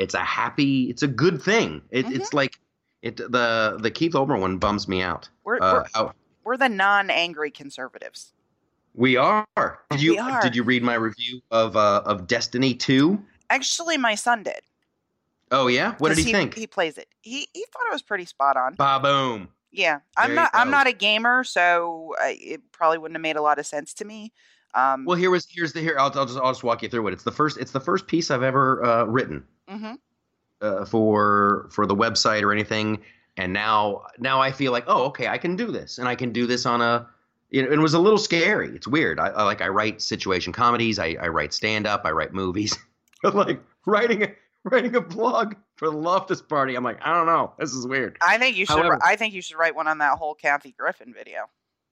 good thing. It's like the Keith Olbermann one bums me out. We're the non-angry conservatives. We are. Did you read my review of Destiny 2? Actually, my son did. Oh yeah? What did he think? He plays it. He thought it was pretty spot on. Ba-boom. Yeah. I'm not a gamer, so it probably wouldn't have made a lot of sense to me. Well, I'll just walk you through it. It's the first piece I've ever written. Mm-hmm. For the website or anything, and now I feel like, oh, okay, I can do this, and I can do this on a. It was a little scary. It's weird. I write situation comedies. I write stand up. I write movies. Like writing a blog for the Loftus Party. I'm like, I don't know. This is weird. I think you should write one on that whole Kathy Griffin video.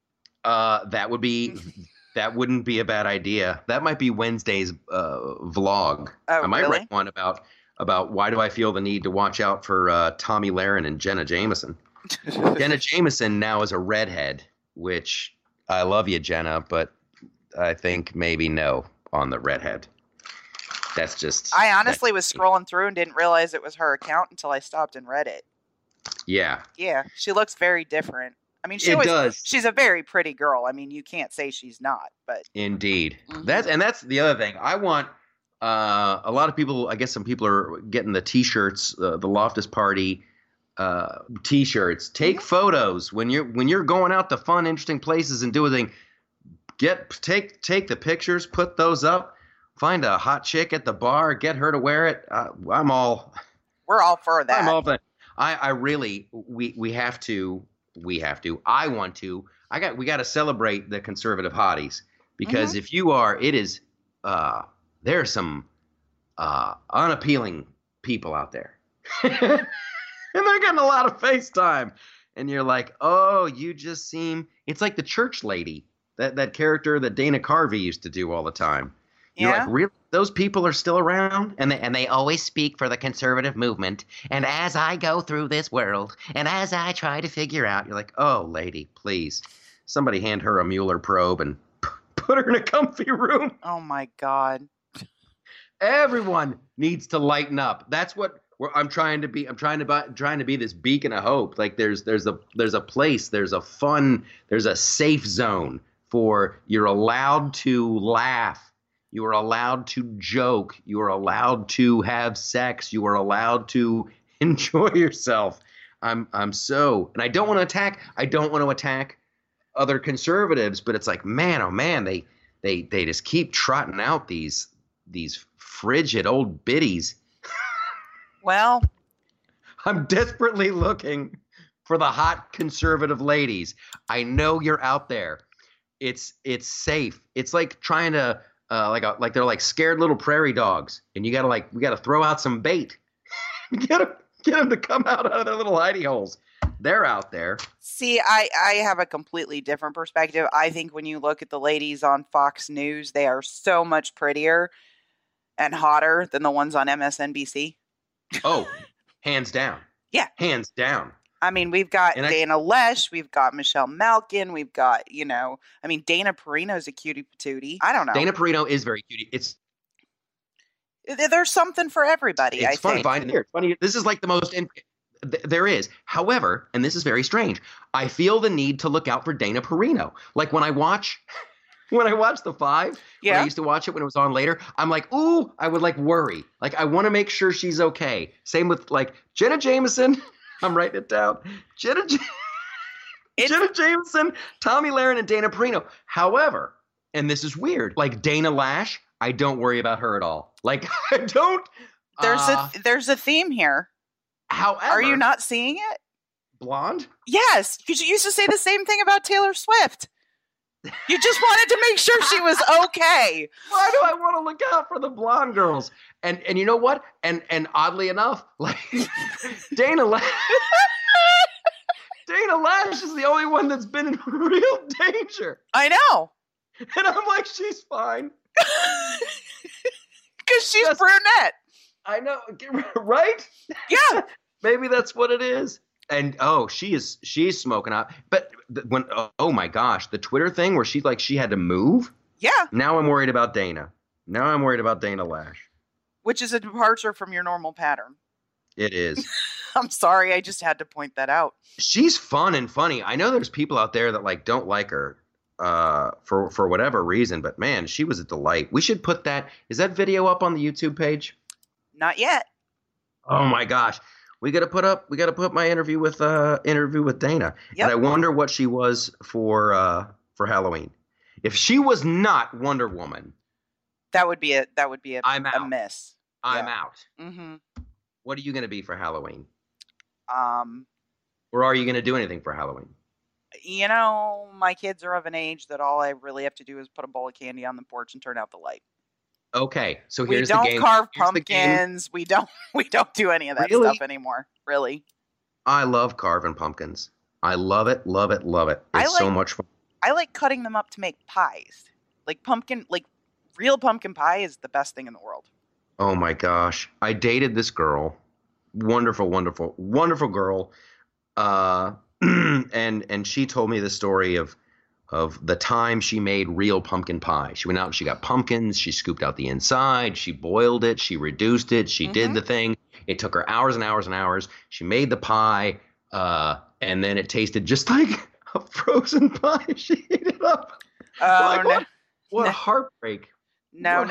That wouldn't be a bad idea. That might be Wednesday's vlog. Oh, I might really? write one about why do I feel the need to watch out for Tommy Lahren and Jenna Jameson. Jenna Jameson now is a redhead, which I love you, Jenna, but I think maybe no on the redhead. That's just. I honestly was scrolling through and didn't realize it was her account until I stopped and read it. Yeah. Yeah, she looks very different. I mean, she's a very pretty girl. I mean, you can't say she's not, but. Indeed. Mm-hmm. That's the other thing. I want a lot of people, I guess some people are getting the T-shirts, the Loftus Party T-shirts. Take photos when you're going out to fun, interesting places and do a thing. Take the pictures, put those up. Find a hot chick at the bar, get her to wear it. We're all for that. I'm all for that. I really, we have to. I want to. We got to celebrate the conservative hotties because if you are, it is. There are some unappealing people out there, and they're getting a lot of FaceTime. And you're like, oh, you just seem. It's like the church lady, that character that Dana Carvey used to do all the time. You're like, really? Those people are still around? And they always speak for the conservative movement. And as I go through this world, and as I try to figure out, you're like, oh, lady, please. Somebody hand her a Mueller probe and put her in a comfy room. Oh, my God. Everyone needs to lighten up. That's what I'm trying to be. I'm trying to be this beacon of hope. Like there's a place, there's a fun, there's a safe zone for you're allowed to laugh. You are allowed to joke. You are allowed to have sex. You are allowed to enjoy yourself. And I don't want to attack other conservatives, but it's like, man, oh man, they just keep trotting out these frigid old biddies. Well, I'm desperately looking for the hot conservative ladies. I know you're out there. It's safe. It's like trying to like they're like scared little prairie dogs, and we gotta throw out some bait. get them to come out of their little hidey holes. They're out there. See, I have a completely different perspective. I think when you look at the ladies on Fox News, they are so much prettier and hotter than the ones on MSNBC. Oh, hands down. Yeah, hands down. I mean, we've got Dana Loesch, we've got Michelle Malkin, we've got, Dana Perino's a cutie patootie. I don't know. Dana Perino is very cutie. There's something for everybody, I think. It's funny. This is like the most there is. However, and this is very strange, I feel the need to look out for Dana Perino. Like when I watch The Five, when I used to watch it when it was on later, I'm like, ooh, I would like worry. Like I want to make sure she's okay. Same with like Jenna Jameson. I'm writing it down. Jenna Jameson, Tommy Lahren, and Dana Perino. However, and this is weird, like Dana Loesch, I don't worry about her at all. Like, I don't. There's a theme here. However, are you not seeing it? Blonde? Yes, because you used to say the same thing about Taylor Swift. You just wanted to make sure she was okay. Why do I want to look out for the blonde girls? And you know what? And oddly enough, like Dana Lash is the only one that's been in real danger. I know. And I'm like, she's fine. Because she's brunette. I know, right? Yeah. Maybe that's what it is. And she's smoking out. But when oh my gosh, the Twitter thing where she had to move. Yeah. Now I'm worried about Dana. Now I'm worried about Dana Lash. Which is a departure from your normal pattern. It is. I'm sorry, I just had to point that out. She's fun and funny. I know there's people out there that don't like her for whatever reason, but man, she was a delight. We should put that. Is that video up on the YouTube page? Not yet. Oh my gosh. We gotta put my interview with Dana. Yep. And I wonder what she was for Halloween. If she was not Wonder Woman, that would be a I'm out. miss. I'm out. Mm-hmm. What are you gonna be for Halloween? Or are you gonna do anything for Halloween? My kids are of an age that all I really have to do is put a bowl of candy on the porch and turn out the light. Okay, so here's the game. We don't carve pumpkins. We don't do any of that stuff anymore. Really. I love carving pumpkins. I love it, love it, love it. It's so much fun. I like cutting them up to make pies. Real pumpkin pie is the best thing in the world. Oh my gosh. I dated this girl. Wonderful, wonderful, wonderful girl. And she told me the story of the time she made real pumpkin pie. She went out and she got pumpkins. She scooped out the inside. She boiled it. She reduced it. She did the thing. It took her hours and hours and hours. She made the pie, and then it tasted just like a frozen pie. She ate it up. What a heartbreak. No.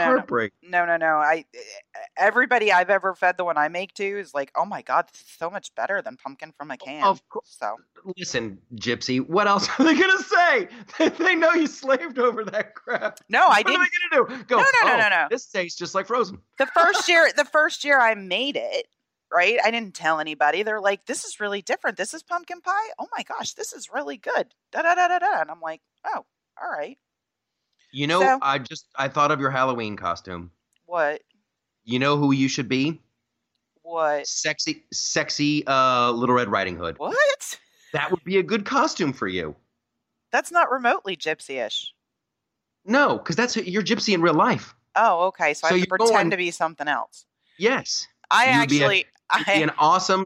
Everybody I've ever fed the one I make to is like, oh my God, this is so much better than pumpkin from a can. Of course. So listen, Gypsy, what else are they gonna say? They know you slaved over that crap. No, I didn't. What are they gonna do? Go. No. This tastes just like frozen. The first year I made it, right? I didn't tell anybody. They're like, this is really different. This is pumpkin pie. Oh my gosh, this is really good. Da da da da da. And I'm like, oh, all right. I thought of your Halloween costume. What? You know who you should be? What? Sexy Little Red Riding Hood. What? That would be a good costume for you. That's not remotely gypsy-ish. No, because you're gypsy in real life. Oh, okay. So I have to pretend to be something else. Yes. You'd be an awesome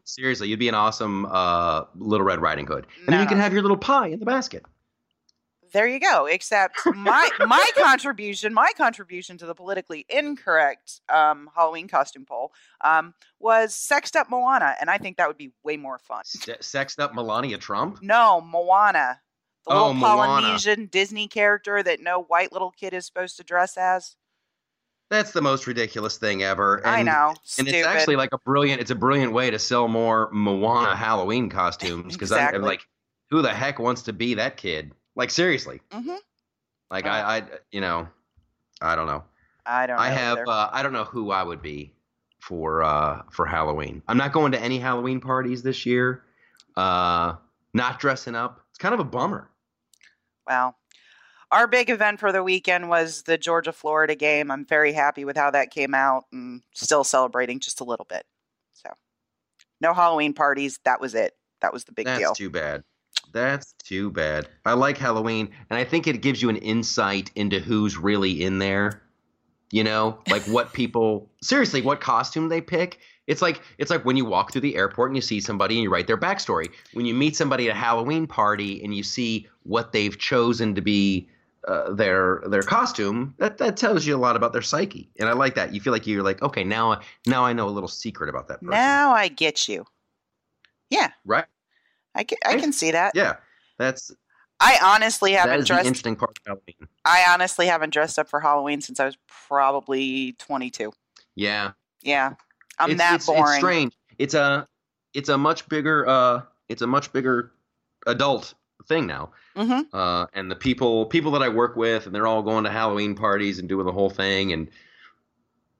Little Red Riding Hood. And then you can have your little pie in the basket. There you go. Except my contribution to the politically incorrect Halloween costume poll was sexed up Moana, and I think that would be way more fun. Sexed up Melania Trump? No, Moana, the little Moana. Polynesian Disney character that no white little kid is supposed to dress as. That's the most ridiculous thing ever. And, I know. And it's actually like a brilliant way to sell more Moana Halloween costumes because exactly. I'm like, who the heck wants to be that kid? Like, seriously. Mm-hmm. Like, I don't know. I don't know. I don't know who I would be for Halloween. I'm not going to any Halloween parties this year. Not dressing up. It's kind of a bummer. Well, our big event for the weekend was the Georgia-Florida game. I'm very happy with how that came out and still celebrating just a little bit. So, no Halloween parties. That was it. That was the big deal. That's too bad. I like Halloween, and I think it gives you an insight into who's really in there. Like what costume they pick. It's like when you walk through the airport and you see somebody and you write their backstory. When you meet somebody at a Halloween party and you see what they've chosen to be their costume, that tells you a lot about their psyche. And I like that. You feel like you're like, okay, now I know a little secret about that person. Now I get you. Yeah. Right. I can see that. Yeah, I honestly haven't dressed. The interesting part of Halloween. I honestly haven't dressed up for Halloween since I was probably 22. Yeah. Yeah, I'm that boring. It's strange. It's a much bigger adult thing now. Mm-hmm. And the people that I work with, and they're all going to Halloween parties and doing the whole thing, and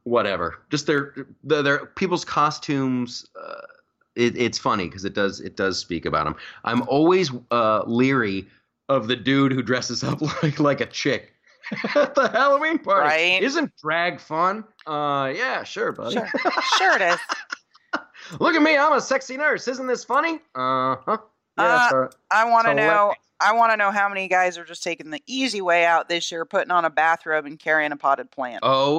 whatever. Just their people's costumes. It's funny because it does speak about them. I'm always leery of the dude who dresses up like a chick at the Halloween party. Right. Isn't drag fun? Yeah, sure, buddy. Sure it is. Look at me, I'm a sexy nurse. Isn't this funny? Uh-huh. Yeah, I want to know. I want to know how many guys are just taking the easy way out this year, putting on a bathrobe and carrying a potted plant.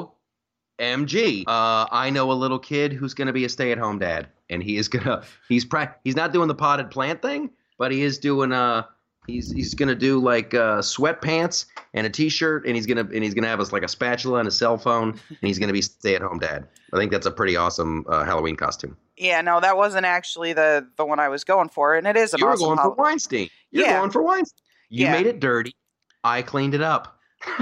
OMG. I know a little kid who's going to be a stay-at-home dad, and he's not doing the potted plant thing, but he is doing he's going to do like sweatpants and a t-shirt, and he's going to have us like a spatula and a cell phone, and he's going to be stay-at-home dad. I think that's a pretty awesome Halloween costume. Yeah, no, that wasn't actually the one I was going for, and it is an awesome. You were going for Weinstein. You're going for Weinstein. You made it dirty. I cleaned it up.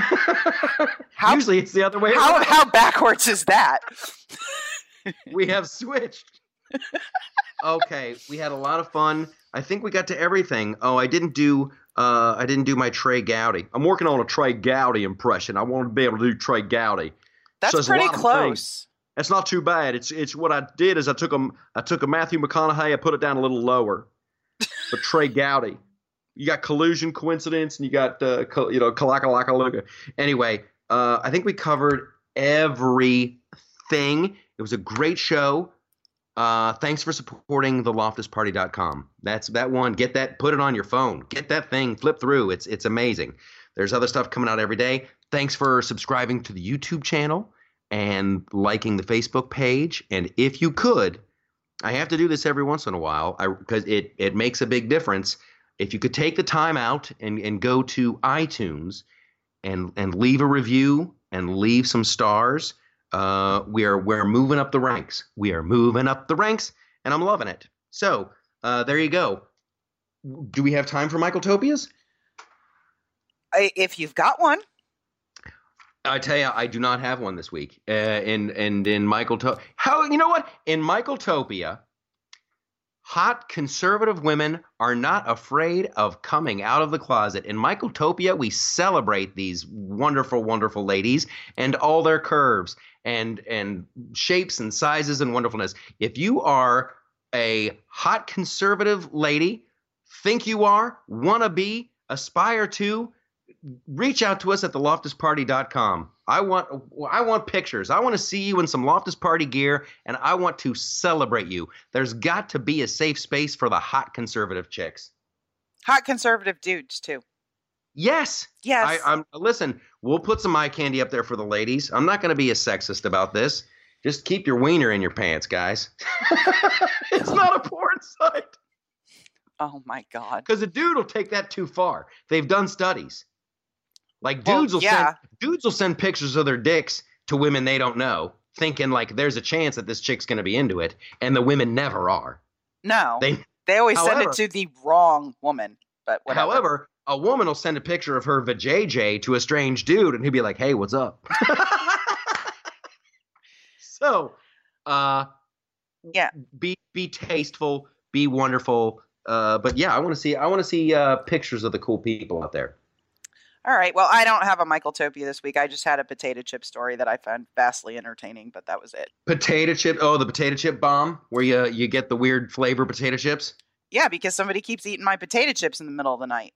Usually it's the other way around. How backwards is that? We have switched. Okay, we had a lot of fun. I think we got to everything. Oh, I didn't do my Trey Gowdy. I'm working on a Trey Gowdy impression. I want to be able to do Trey Gowdy. That's pretty close. That's not too bad. It's what I did is I took a Matthew McConaughey, I put it down a little lower. But Trey Gowdy. You got collusion, coincidence, and you got Kalaka. Anyway, I think we covered everything. It was a great show. Thanks for supporting theloftusparty.com. That's that one. Get that, put it on your phone. Get that thing, flip through. It's amazing. There's other stuff coming out every day. Thanks for subscribing to the YouTube channel and liking the Facebook page. And if you could, I have to do this every once in a while because it makes a big difference. If you could take the time out and go to iTunes and leave a review and leave some stars, we're moving up the ranks. We are moving up the ranks, and I'm loving it. So there you go. Do we have time for Michaeltopias? If you've got one. I tell you, I do not have one this week. In Michaeltopia, you know what? In Michaeltopia, hot conservative women are not afraid of coming out of the closet. In Michaeltopia, we celebrate these wonderful, wonderful ladies and all their curves and shapes and sizes and wonderfulness. If you are a hot conservative lady, think you are, want to be, aspire to, reach out to us at theloftusparty.com. I want pictures. I want to see you in some Loftus Party gear, and I want to celebrate you. There's got to be a safe space for the hot conservative chicks. Hot conservative dudes, too. Yes. Yes. Listen, we'll put some eye candy up there for the ladies. I'm not going to be a sexist about this. Just keep your wiener in your pants, guys. It's not a porn site. Oh, my God. Because a dude will take that too far. They've done studies. Like dudes will send pictures of their dicks to women they don't know, thinking like there's a chance that this chick's going to be into it, and the women never are. No, they always send it to the wrong woman. But whatever. However, a woman will send a picture of her vajayjay to a strange dude, and he'll be like, "Hey, what's up?" So, yeah, be tasteful, be wonderful. But yeah, I want to see pictures of the cool people out there. All right. Well, I don't have a Michaeltopia this week. I just had a potato chip story that I found vastly entertaining, but that was it. Potato chip? Oh, the potato chip bomb, where you get the weird flavor potato chips? Yeah, because somebody keeps eating my potato chips in the middle of the night.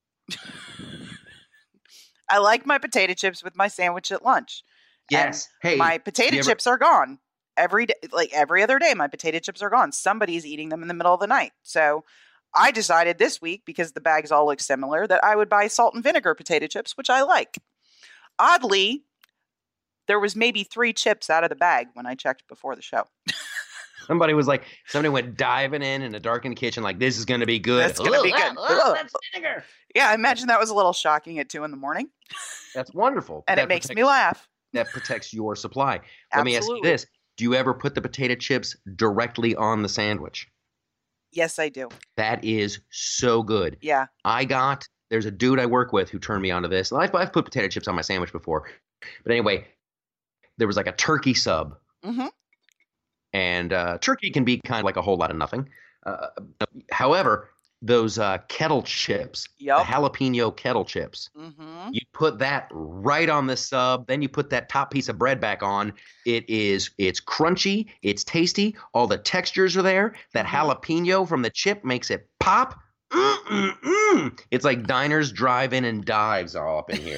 I like my potato chips with my sandwich at lunch. Yes. And my potato chips are gone. Every day, like every other day, my potato chips are gone. Somebody's eating them in the middle of the night. So I decided this week, because the bags all look similar, that I would buy salt and vinegar potato chips, which I like. Oddly, there was maybe 3 chips out of the bag when I checked before the show. Somebody went diving in a darkened kitchen like, this is going to be good. That's going to be good. That's vinegar. Yeah, I imagine that was a little shocking at 2 a.m. That's wonderful. And it makes me laugh. That protects your supply. Let me ask you this. Do you ever put the potato chips directly on the sandwich? Yes, I do. That is so good. Yeah. There's a dude I work with who turned me onto this. I've put potato chips on my sandwich before. But anyway, there was like a turkey sub. Mm-hmm. And turkey can be kind of like a whole lot of nothing. However, those kettle chips, Yep. the jalapeno kettle chips. Mm-hmm. You put that right on the sub, then you put that top piece of bread back on. It's crunchy, it's tasty, all the textures are there. That jalapeno from the chip makes it pop. It's like diners, drive-in, and dives all up in here.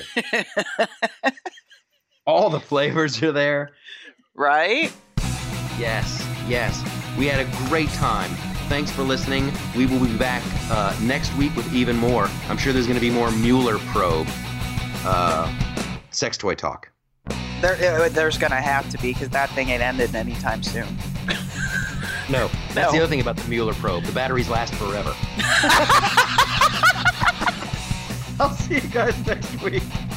All the flavors are there. Right? Yes. We had a great time. Thanks for listening. We will be back next week with even more. I'm sure there's going to be more Mueller probe sex toy talk. There's going to have to be, because that thing ain't ended anytime soon. No, that's the other thing about the Mueller probe. The batteries last forever. I'll see you guys next week.